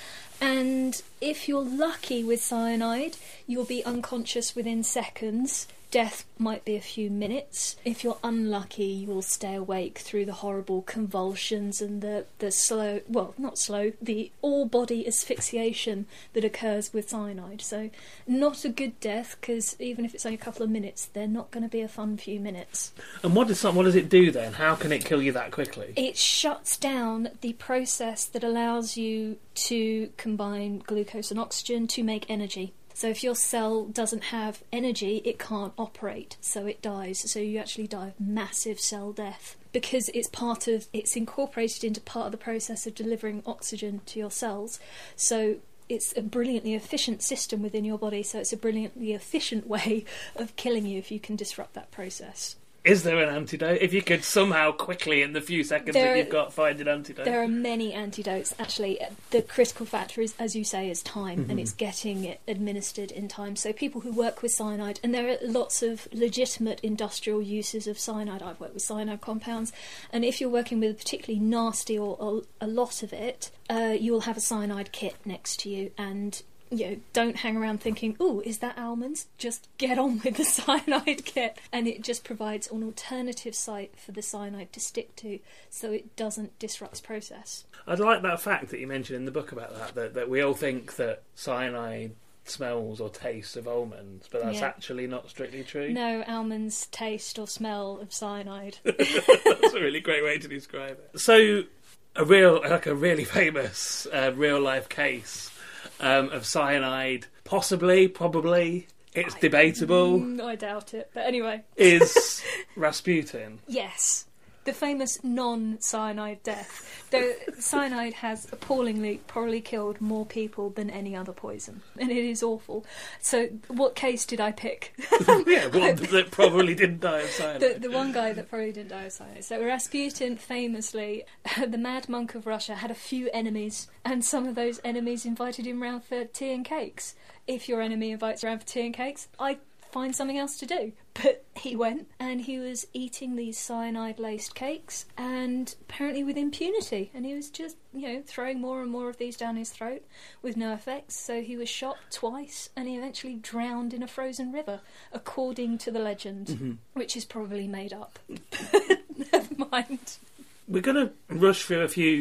E: And if you're lucky with cyanide, you'll be unconscious within seconds. Death might be a few minutes. If you're unlucky, you will stay awake through the horrible convulsions and the, the slow, well, not slow, the all-body asphyxiation that occurs with cyanide. So not a good death, because even if it's only a couple of minutes, they're not going to be a fun few minutes.
D: And what does, what does it do then? How can it kill you that quickly?
E: It shuts down the process that allows you to combine glucose and oxygen to make energy. So if your cell doesn't have energy, it can't operate, so it dies. So you actually die of massive cell death because it's part of, it's incorporated into part of the process of delivering oxygen to your cells. So it's a brilliantly efficient system within your body, so it's a brilliantly efficient way of killing you if you can disrupt that process.
D: Is there an antidote? If you could somehow quickly, in the few seconds there that you've got, find an antidote.
E: There are many antidotes, actually. The critical factor is, as you say, is time,
D: mm-hmm.
E: and it's getting it administered in time. So people who work with cyanide, and there are lots of legitimate industrial uses of cyanide. I've worked with cyanide compounds, and if you're working with a particularly nasty or, or a lot of it, uh, you will have a cyanide kit next to you, and you know, don't hang around thinking, ooh, is that almonds? Just get on with the cyanide kit. And it just provides an alternative site for the cyanide to stick to, so it doesn't disrupt process.
D: I'd like that fact that you mentioned in the book about that, that, that we all think that cyanide smells or tastes of almonds, but that's yeah. actually not strictly true.
E: No, almonds taste or smell of cyanide.
D: That's a really great way to describe it. So, a real, like a really famous uh, real-life case Um, of cyanide, possibly, probably, it's I, debatable.
E: Mm, I doubt it, but anyway.
D: Is Rasputin.
E: Yes. The famous non-cyanide death. The cyanide has appallingly probably killed more people than any other poison, and it is awful. So what case did I pick?
D: Yeah, one that probably didn't die of cyanide.
E: The, the one guy that probably didn't die of cyanide. So Rasputin, famously, the mad monk of Russia, had a few enemies, and some of those enemies invited him round for tea and cakes. If your enemy invites you round for tea and cakes, I find something else to do. But he went, and he was eating these cyanide-laced cakes, and apparently with impunity, and he was just, you know, throwing more and more of these down his throat with no effects. So he was shot twice, and he eventually drowned in a frozen river, according to the legend, mm-hmm. which is probably made up. Never mind.
D: We're going to rush through a few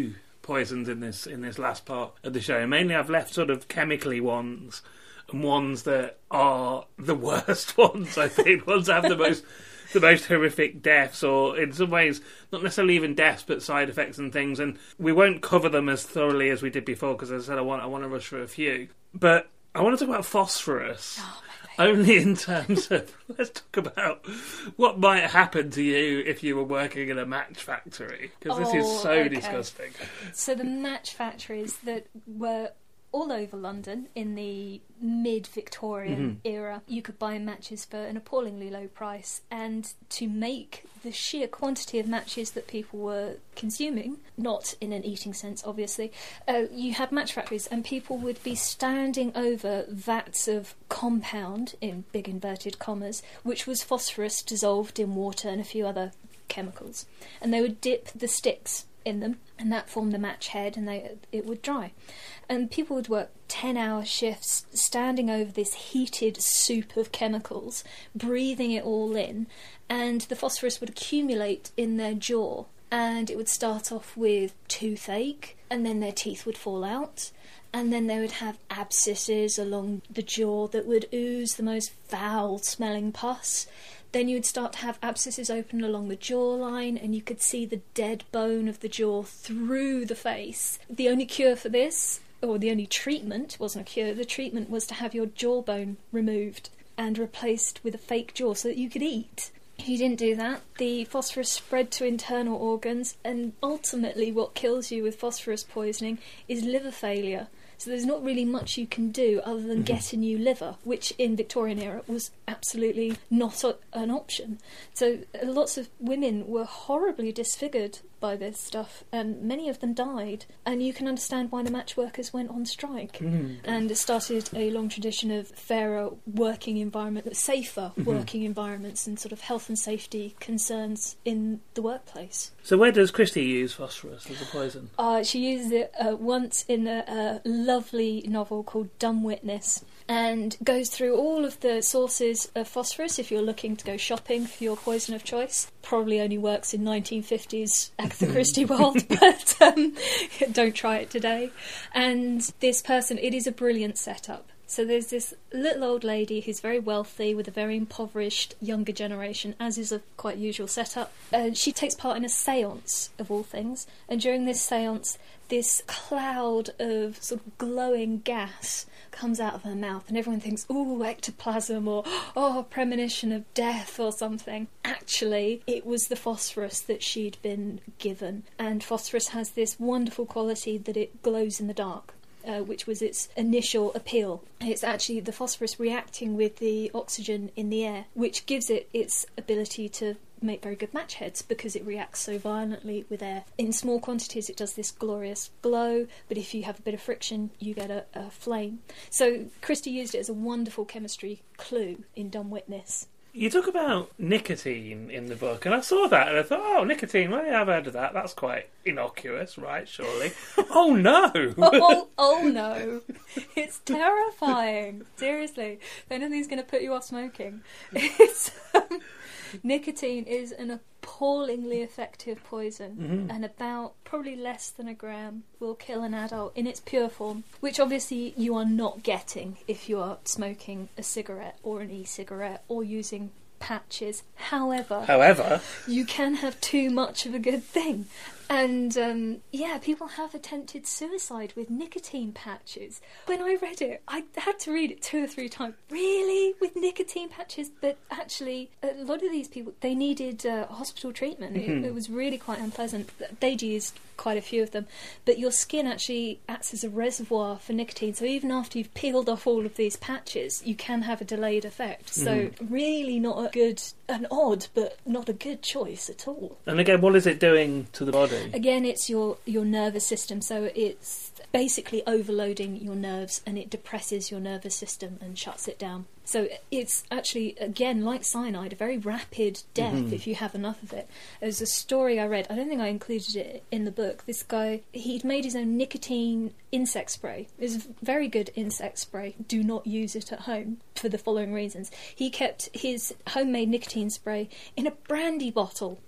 D: poisons in this in this last part of the show. Mainly I've left sort of chemically ones and ones that are the worst ones, I think. Ones that have the most the most horrific deaths, or in some ways not necessarily even deaths but side effects and things. And we won't cover them as thoroughly as we did before, because as I said, I want I want to rush through a few. But I want to talk about phosphorus.
E: Oh,
D: only in terms of, let's talk about what might happen to you if you were working in a match factory, because this
E: oh,
D: is so
E: okay.
D: disgusting.
E: So the match factories that were all over London in the mid-Victorian
D: Mm-hmm.
E: era, you could buy matches for an appallingly low price, and to make the sheer quantity of matches that people were consuming, not in an eating sense obviously, uh, you had match factories and people would be standing over vats of compound, in big inverted commas, which was phosphorus dissolved in water and a few other chemicals, and they would dip the sticks in them, and that formed the match head, and they it would dry. And people would work ten-hour shifts standing over this heated soup of chemicals, breathing it all in, and the phosphorus would accumulate in their jaw, and it would start off with toothache, and then their teeth would fall out, and then they would have abscesses along the jaw that would ooze the most foul-smelling pus. Then you would start to have abscesses open along the jawline, and you could see the dead bone of the jaw through the face. The only cure for this, or the only treatment, wasn't a cure, the treatment was to have your jawbone removed and replaced with a fake jaw so that you could eat. If you didn't do that, the phosphorus spread to internal organs, and ultimately what kills you with phosphorus poisoning is liver failure. So there's not really much you can do other than
D: Mm-hmm.
E: get a new liver, which in Victorian era was absolutely not a, an option. So lots of women were horribly disfigured by this stuff, and many of them died. And you can understand why the match workers went on strike.
D: Mm.
E: And it started a long tradition of fairer working environment, safer
D: Mhm.
E: working environments, and sort of health and safety concerns in the workplace.
D: So where does Christie use phosphorus as a poison?
E: Uh, she uses it uh, once in a, a lovely novel called Dumb Witness, and goes through all of the sources of phosphorus if you're looking to go shopping for your poison of choice. Probably only works in nineteen fifties Agatha Christie world, but um, don't try it today. And this person, it is a brilliant setup. So there's this little old lady who's very wealthy with a very impoverished younger generation, as is a quite usual setup. Uh, she takes part in a séance, of all things, and during this séance, this cloud of sort of glowing gas comes out of her mouth, and everyone thinks, ooh, ectoplasm, or oh, premonition of death or something. Actually, it was the phosphorus that she'd been given, and phosphorus has this wonderful quality that it glows in the dark. Uh, which was its initial appeal. It's actually the phosphorus reacting with the oxygen in the air, which gives it its ability to make very good match heads, because it reacts so violently with air. In small quantities it does this glorious glow, but if you have a bit of friction you get a, a flame. So Christie used it as a wonderful chemistry clue in Dumb Witness.
D: You talk about nicotine in the book, and I saw that and I thought, oh, nicotine, well, yeah, I've heard of that. That's quite innocuous, right, surely? Oh, no!
E: oh, oh, no. It's terrifying. Seriously. If anything's going to put you off smoking, it's... Um, nicotine is an appallingly effective poison,
D: Mhm.
E: and about probably less than a gram will kill an adult in its pure form, which obviously you are not getting if you are smoking a cigarette or an e-cigarette or using patches. However,
D: However,
E: you can have too much of a good thing. And, um, yeah, people have attempted suicide with nicotine patches. When I read it, I had to read it two or three times. Really? With nicotine patches? But actually, a lot of these people, they needed uh, hospital treatment.
D: Mhm.
E: It, it was really quite unpleasant. They'd used quite a few of them. But your skin actually acts as a reservoir for nicotine. So even after you've peeled off all of these patches, you can have a delayed effect. So
D: Mhm.
E: really not a good, an odd, but not a good choice at all.
D: and again, what is it doing to the body?
E: Again, it's your, your nervous system, so it's basically overloading your nerves, and it depresses your nervous system and shuts it down. So it's actually, again, like cyanide, a very rapid death
D: Mhm.
E: if you have enough of it. There's a story I read, I don't think I included it in the book. This guy, he'd made his own nicotine insect spray. It's a very good insect spray. Do not use it at home for the following reasons. He kept his homemade nicotine spray in a brandy bottle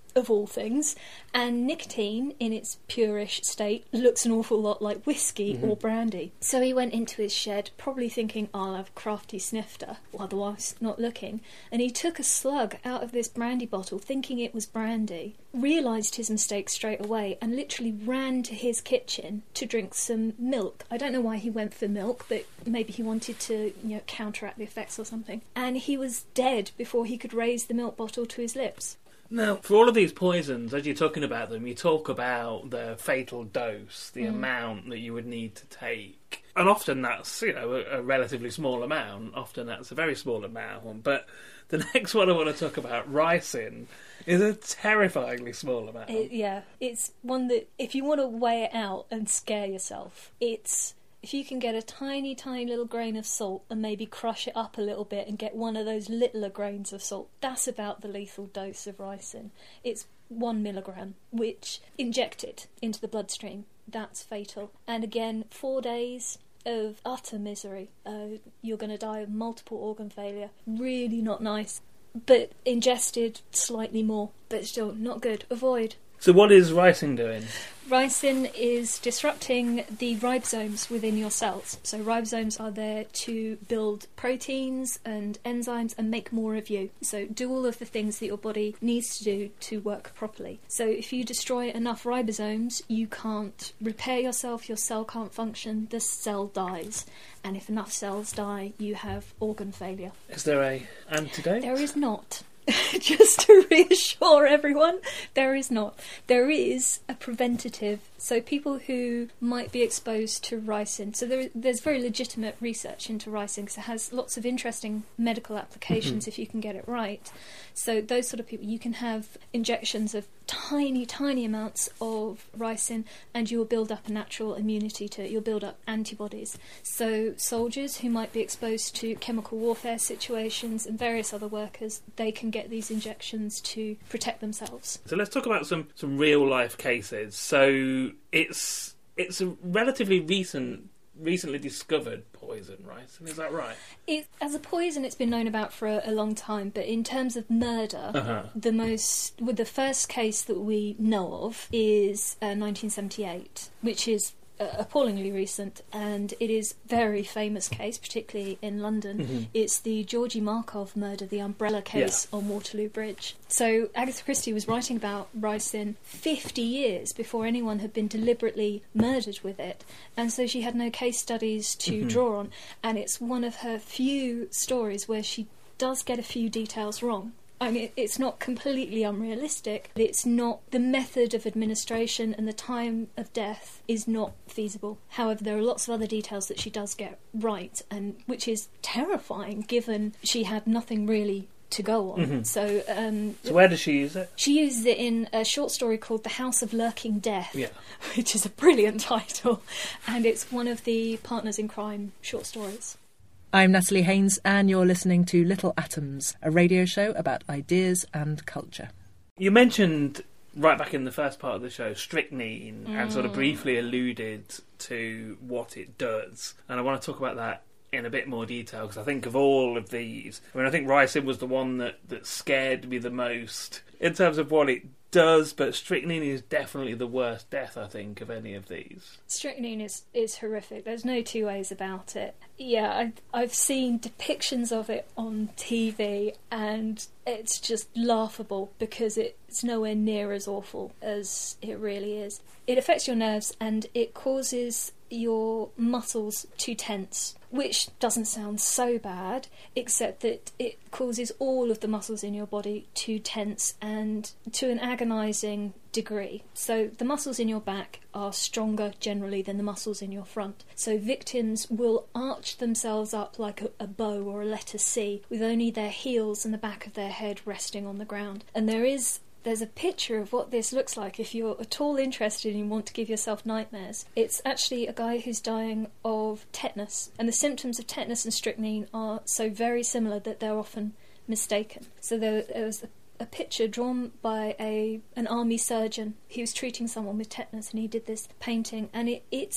E: of all things, and nicotine in its purish state looks an awful lot like whiskey mm-hmm. or brandy. So he went into his shed probably thinking, I'll have a crafty snifter, while the wife's not looking, and he took a slug out of this brandy bottle thinking it was brandy, realised his mistake straight away and literally ran to his kitchen to drink some milk. I don't know why he went for milk, but maybe he wanted to, you know, counteract the effects or something, and he was dead before he could raise the milk bottle to his lips.
D: Now, for all of these poisons, as you're talking about them, you talk about the fatal dose, the mm. amount that you would need to take. And often that's, you know, a, a relatively small amount. Often that's a very small amount. But the next one I want to talk about, ricin, is a terrifyingly small amount.
E: It, yeah, it's one that, if you want to weigh it out and scare yourself, it's... If you can get a tiny, tiny little grain of salt and maybe crush it up a little bit and get one of those littler grains of salt, that's about the lethal dose of ricin. It's one milligram, which, injected into the bloodstream, that's fatal. And again, four days of utter misery. Uh, you're going to die of multiple organ failure. Really not nice. But ingested slightly more, but still not good. Avoid.
D: So what is ricin doing?
E: Ricin is disrupting the ribosomes within your cells. So ribosomes are there to build proteins and enzymes and make more of you. So do all of the things that your body needs to do to work properly. So if you destroy enough ribosomes, you can't repair yourself, your cell can't function, the cell dies. And if enough cells die, you have organ failure.
D: Is there a antidote?
E: There is not. Just to reassure everyone, there is not. There is a preventative. So people who might be exposed to ricin, so there, there's very legitimate research into ricin because it has lots of interesting medical applications mm-hmm. if you can get it right. So those sort of people, you can have injections of tiny, tiny amounts of ricin and you'll build up a natural immunity to it. You'll build up antibodies. So soldiers who might be exposed to chemical warfare situations and various other workers, they can get these injections to protect themselves.
D: So let's talk about some, some real-life cases. So it's it's a relatively recent, recently discovered poison, right? Is that right?
E: It, as a poison, it's been known about for a, a long time, but in terms of murder, uh-huh. the most, well, the first case that we know of is uh, nineteen seventy-eight, which is Uh, appallingly recent, and it is a very famous case, particularly in London. Mm-hmm. It's the Georgy Markov murder, the umbrella case yeah. on Waterloo Bridge. So Agatha Christie was writing about ricin fifty years before anyone had been deliberately murdered with it, and so she had no case studies to mm-hmm. draw on, and it's one of her few stories where she does get a few details wrong. I mean, it's not completely unrealistic. It's not, the method of administration and the time of death is not feasible. However, there are lots of other details that she does get right, and which is terrifying given she had nothing really to go on. Mm-hmm. So, um,
D: so where does she use it?
E: She uses it in a short story called The House of Lurking Death,
D: yeah.
E: which is a brilliant title, and it's one of the Partners in Crime short stories.
O: I'm Natalie Haynes, and you're listening to Little Atoms, a radio show about ideas and culture.
D: You mentioned, right back in the first part of the show, strychnine, mm. and sort of briefly alluded to what it does. And I want to talk about that in a bit more detail, because I think of all of these, I mean, I think ricin was the one that, that scared me the most in terms of what it does, but strychnine is definitely the worst death, I think, of any of these.
E: Strychnine is, is horrific. There's no two ways about it. Yeah, I've, I've seen depictions of it on T V, and it's just laughable because it's nowhere near as awful as it really is. It affects your nerves and it causes your muscles to tense, which doesn't sound so bad, except that it causes all of the muscles in your body to tense, and to an agonising degree. So the muscles in your back are stronger generally than the muscles in your front. So victims will arch themselves up like a, a bow or a letter C, with only their heels and the back of their head resting on the ground. And there is There's a picture of what this looks like if you're at all interested and you want to give yourself nightmares. It's actually a guy who's dying of tetanus, and the symptoms of tetanus and strychnine are so very similar that they're often mistaken. So there, there was a, a picture drawn by a an army surgeon. He was treating someone with tetanus and he did this painting, and it, it's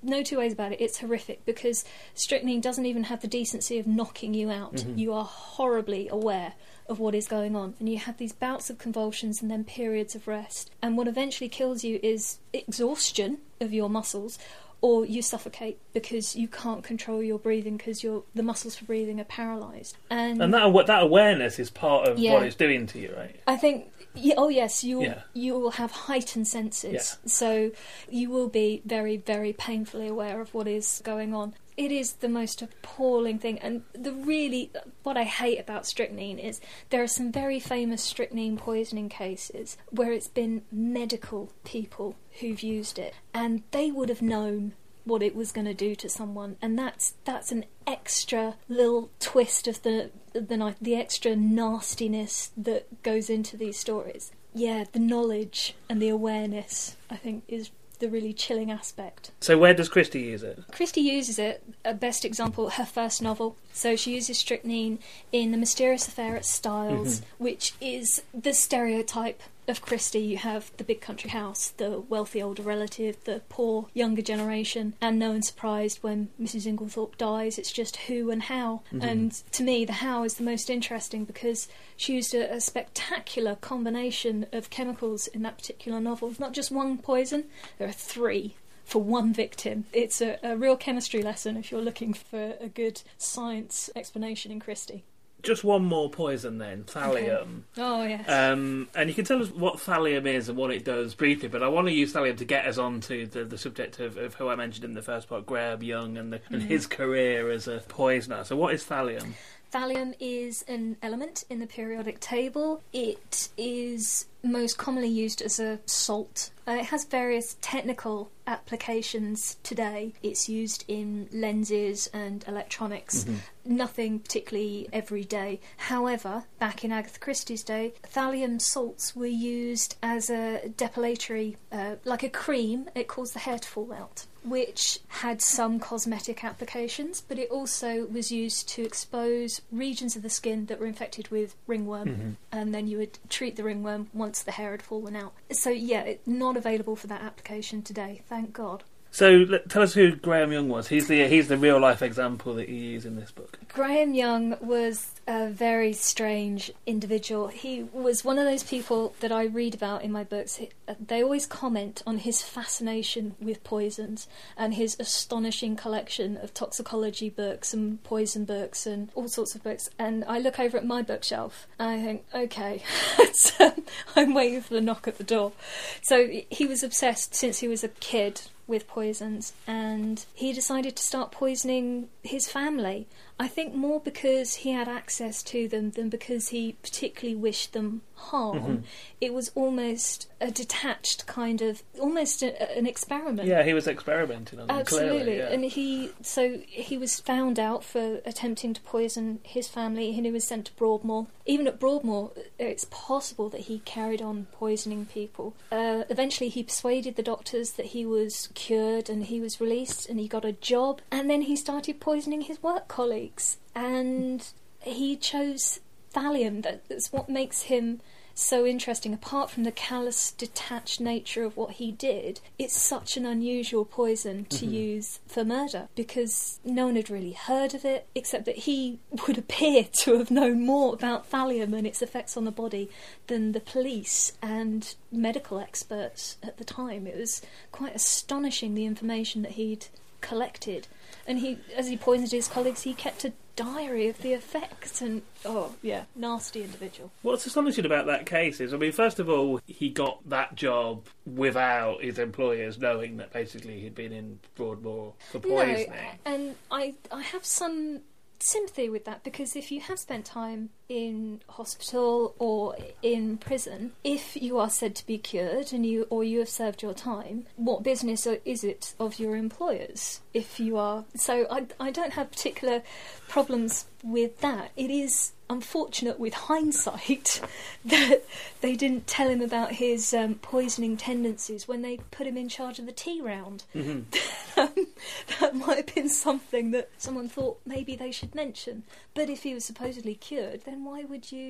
E: no two ways about it, it's horrific, because strychnine doesn't even have the decency of knocking you out. Mm-hmm. You are horribly aware of what is going on, and you have these bouts of convulsions and then periods of rest, and what eventually kills you is exhaustion of your muscles, or you suffocate because you can't control your breathing because your the muscles for breathing are paralysed. And,
D: and that that awareness is part of
E: yeah,
D: what it's doing to you, right?
E: I think, yeah, oh yes, you
D: yeah.
E: you will have heightened senses,
D: yeah.
E: so you will be very, very painfully aware of what is going on. It is the most appalling thing, and the really, what I hate about strychnine is there are some very famous strychnine poisoning cases where it's been medical people who've used it, and they would have known what it was going to do to someone, and that's that's an extra little twist of the the night, the extra nastiness that goes into these stories. Yeah, the knowledge and the awareness, I think, is the really chilling aspect.
D: So where does Christie use it?
E: Christie uses it, a best example, her first novel. So she uses strychnine in The Mysterious Affair at Styles, mm-hmm. which is the stereotype of Christie. You have the big country house, the wealthy older relative, the poor younger generation, and no one's surprised when Missus Inglethorpe dies. It's just who and how. Mm-hmm. And to me, the how is the most interesting, because she used a, a spectacular combination of chemicals in that particular novel. Not just one poison, there are three for one victim. It's a, a real chemistry lesson if you're looking for a good science explanation in Christie.
D: Just one more poison then, thallium.
E: Okay. Oh, yes.
D: Um, and you can tell us what thallium is and what it does briefly, but I want to use thallium to get us on to the, the subject of, of who I mentioned in the first part, Graham Young, and, the, mm-hmm. and his career as a poisoner. So what is thallium?
E: Thallium is an element in the periodic table. It is most commonly used as a salt. Uh, it has various technical applications today. It's used in lenses and electronics. Mm-hmm. Nothing particularly everyday. However, back in Agatha Christie's day, thallium salts were used as a depilatory, uh, like a cream. It caused the hair to fall out, which had some cosmetic applications, but it also was used to expose regions of the skin that were infected with ringworm, mm-hmm. and then you would treat the ringworm once the hair had fallen out. So yeah, it's not available for that application today, thank God.
D: So tell us who Graham Young was. He's the he's the real life example that you use in this book.
E: Graham Young was a very strange individual. He was one of those people that I read about in my books. They always comment on his fascination with poisons and his astonishing collection of toxicology books and poison books and all sorts of books. And I look over at my bookshelf and I think, okay, so I'm waiting for the knock at the door. So he was obsessed since he was a kid with poisons, and he decided to start poisoning his family. I think more because he had access to them than because he particularly wished them harm. Mm-hmm. It was almost a detached kind of, almost a, an experiment.
D: Yeah, he was experimenting on them.
E: Absolutely,
D: clearly, yeah.
E: And he so he was found out for attempting to poison his family, and he was sent to Broadmoor. Even at Broadmoor, it's possible that he carried on poisoning people. Uh, eventually, he persuaded the doctors that he was cured, and he was released, and he got a job, and then he started poisoning his work colleagues, and he chose thallium. That's what makes him so interesting. Apart from the callous, detached nature of what he did, it's such an unusual poison to mm-hmm. use for murder, because no one had really heard of it, except that he would appear to have known more about thallium and its effects on the body than the police and medical experts at the time. It was quite astonishing, the information that he'd collected. And he, as he poisoned his colleagues, he kept a diary of the effects, and oh yeah, nasty individual.
D: What's astonishing about that case is, I mean, first of all, he got that job without his employers knowing that basically he'd been in Broadmoor for poisoning.
E: No, and I, I have some sympathy with that, because if you have spent time in hospital or in prison, if you are said to be cured and you or you have served your time, what business is it of your employers if you are? So I, I don't have particular problems with that. It is unfortunate with hindsight that they didn't tell him about his um, poisoning tendencies when they put him in charge of the tea round. Mm-hmm. um, that might have been something that someone thought maybe they should mention. But if he was supposedly cured, then why would you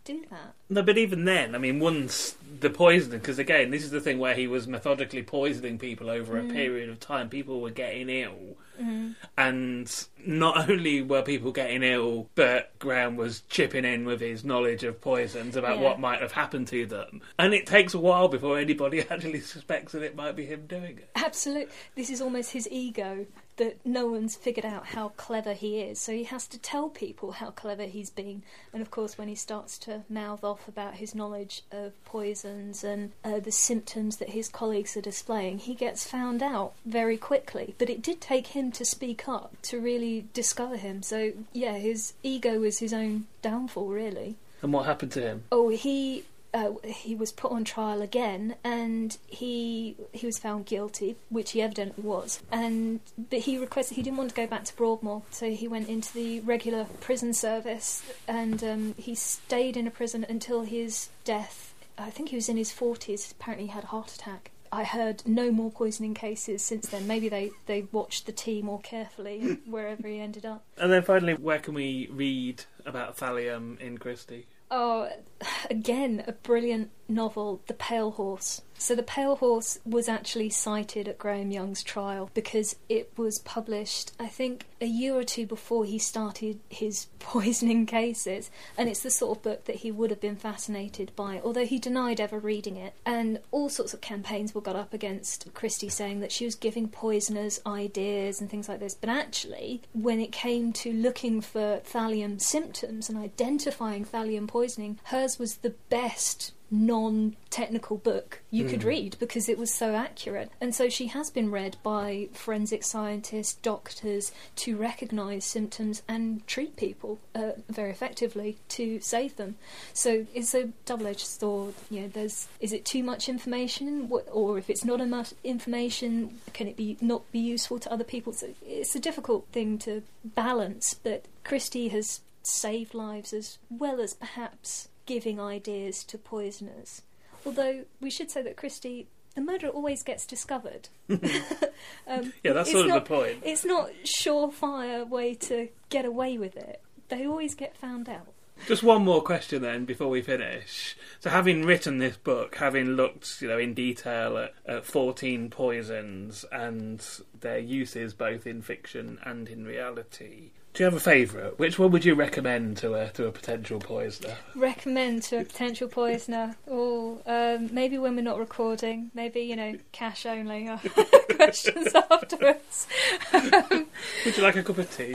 E: do that.
D: No, but even then, I mean, once the poisoning, because again, this is the thing where he was methodically poisoning people over
E: Mm.
D: a period of time. People were getting ill.
E: Mm.
D: And not only were people getting ill, but Graham was chipping in with his knowledge of poisons about
E: Yeah.
D: what might have happened to them. And it takes a while before anybody actually suspects that it might be him doing it.
E: Absolutely. This is almost his ego that no one's figured out how clever he is. So he has to tell people how clever he's been. And of course, when he starts to mouth off about his knowledge of poisons and uh, the symptoms that his colleagues are displaying, he gets found out very quickly. But it did take him to speak up to really discover him. So, yeah, his ego was his own downfall, really.
D: And what happened to him?
E: Oh, he... Uh, he was put on trial again, and he he was found guilty, which he evidently was. And but he requested he didn't want to go back to Broadmoor, so he went into the regular prison service, and um, he stayed in a prison until his death. I think he was in his forties. Apparently, he had a heart attack. I heard no more poisoning cases since then. Maybe they, they watched the tea more carefully wherever he ended up.
D: And then finally, where can we read about thallium in Christie?
E: Oh, again, a brilliant novel, The Pale Horse. So The Pale Horse was actually cited at Graham Young's trial because it was published, I think, a year or two before he started his poisoning cases. And it's the sort of book that he would have been fascinated by, although he denied ever reading it. And all sorts of campaigns were got up against Christie, saying that she was giving poisoners ideas and things like this. But actually, when it came to looking for thallium symptoms and identifying thallium poisoning, hers was the best non-technical book you mm. could read because it was so accurate. And so she has been read by forensic scientists, doctors, to recognise symptoms and treat people uh, very effectively to save them. So it's a double-edged sword. You know, there's is it too much information, or if it's not enough information, can it be not be useful to other people? So it's a difficult thing to balance. But Christie has saved lives as well as perhaps giving ideas to poisoners. Although we should say that Christie, the murderer always gets discovered. um,
D: yeah, that's sort of
E: not,
D: the point.
E: It's not surefire way to get away with it. They always get found out.
D: Just one more question then before we finish. So having written this book, having looked, you know, in detail at, at fourteen poisons and their uses both in fiction and in reality, do you have a favourite? Which one would you recommend to a to a potential poisoner?
E: Recommend to a potential poisoner? Oh, um, maybe when we're not recording. Maybe, you know, cash only. Questions afterwards. um,
D: would you like a cup of tea?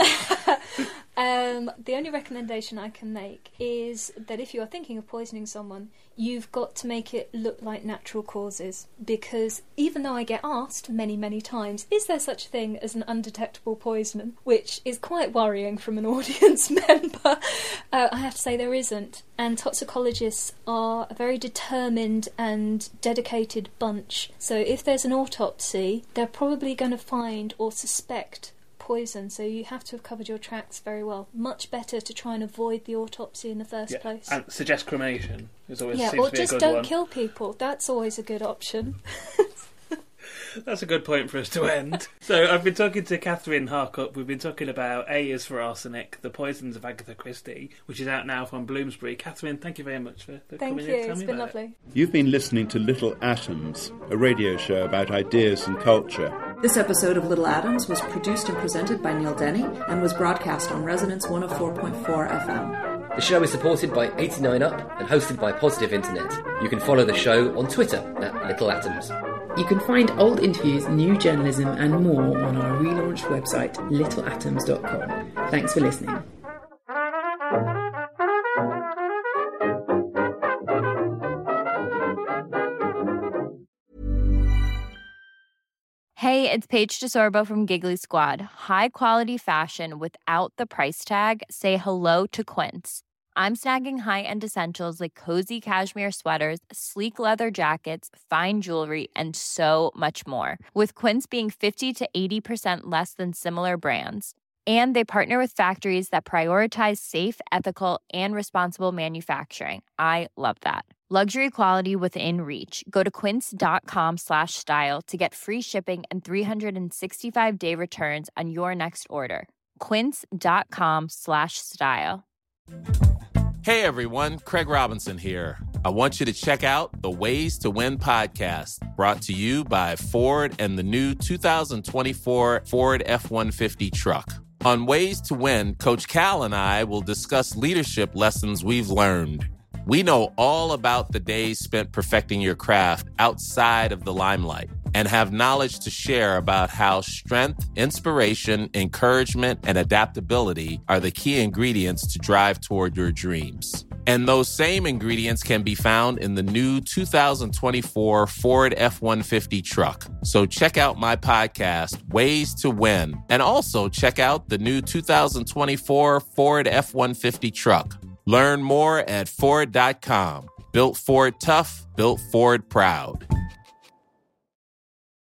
E: Um, the only recommendation I can make is that if you are thinking of poisoning someone, you've got to make it look like natural causes. Because even though I get asked many, many times, is there such a thing as an undetectable poison? Which is quite worrying from an audience member. Uh, I have to say there isn't. And toxicologists are a very determined and dedicated bunch. So if there's an autopsy, they're probably going to find or suspect poison, so you have to have covered your tracks very well. Much better to try and avoid the autopsy in the first
D: yeah.
E: place.
D: And suggest cremation is always
E: yeah,
D: seems
E: or
D: to be
E: just
D: a good
E: don't
D: one.
E: kill people. That's always a good option.
D: That's a good point for us to end. So I've been talking to Catherine Harkup. We've been talking about A is for Arsenic, The Poisons of Agatha Christie, which is out now from Bloomsbury. Catherine, thank you very much for, for
E: thank
D: coming
E: you.
D: in to tell
E: It's
D: me
E: been
D: about
E: lovely.
D: it.
P: You've been listening to Little Atoms, a radio show about ideas and culture.
Q: This episode of Little Atoms was produced and presented by Neil Denny and was broadcast on Resonance one oh four point four F M.
R: The show is supported by eighty-nine up and hosted by Positive Internet. You can follow the show on Twitter at Little Atoms.
S: You can find old interviews, new journalism and more on our relaunched website, little atoms dot com. Thanks for listening.
T: Hey, it's Paige DeSorbo from Giggly Squad. High quality fashion without the price tag. Say hello to Quince. I'm snagging high-end essentials like cozy cashmere sweaters, sleek leather jackets, fine jewelry, and so much more. With Quince being fifty to eighty percent less than similar brands. And they partner with factories that prioritize safe, ethical, and responsible manufacturing. I love that. Luxury quality within reach. Go to quince.com slash style to get free shipping and three sixty-five day returns on your next order. Quince.com slash style.
U: Hey everyone, Craig Robinson here. I want you to check out the Ways to Win podcast, brought to you by Ford and the new two thousand twenty-four Ford F one fifty truck. On Ways to Win, Coach Cal and I will discuss leadership lessons we've learned. We know all about the days spent perfecting your craft outside of the limelight and have knowledge to share about how strength, inspiration, encouragement, and adaptability are the key ingredients to drive toward your dreams. And those same ingredients can be found in the new two thousand twenty-four Ford F one fifty truck. So check out my podcast, Ways to Win, and also check out the new two thousand twenty-four Ford F one fifty truck. Learn more at Ford dot com. Built Ford tough, built Ford proud.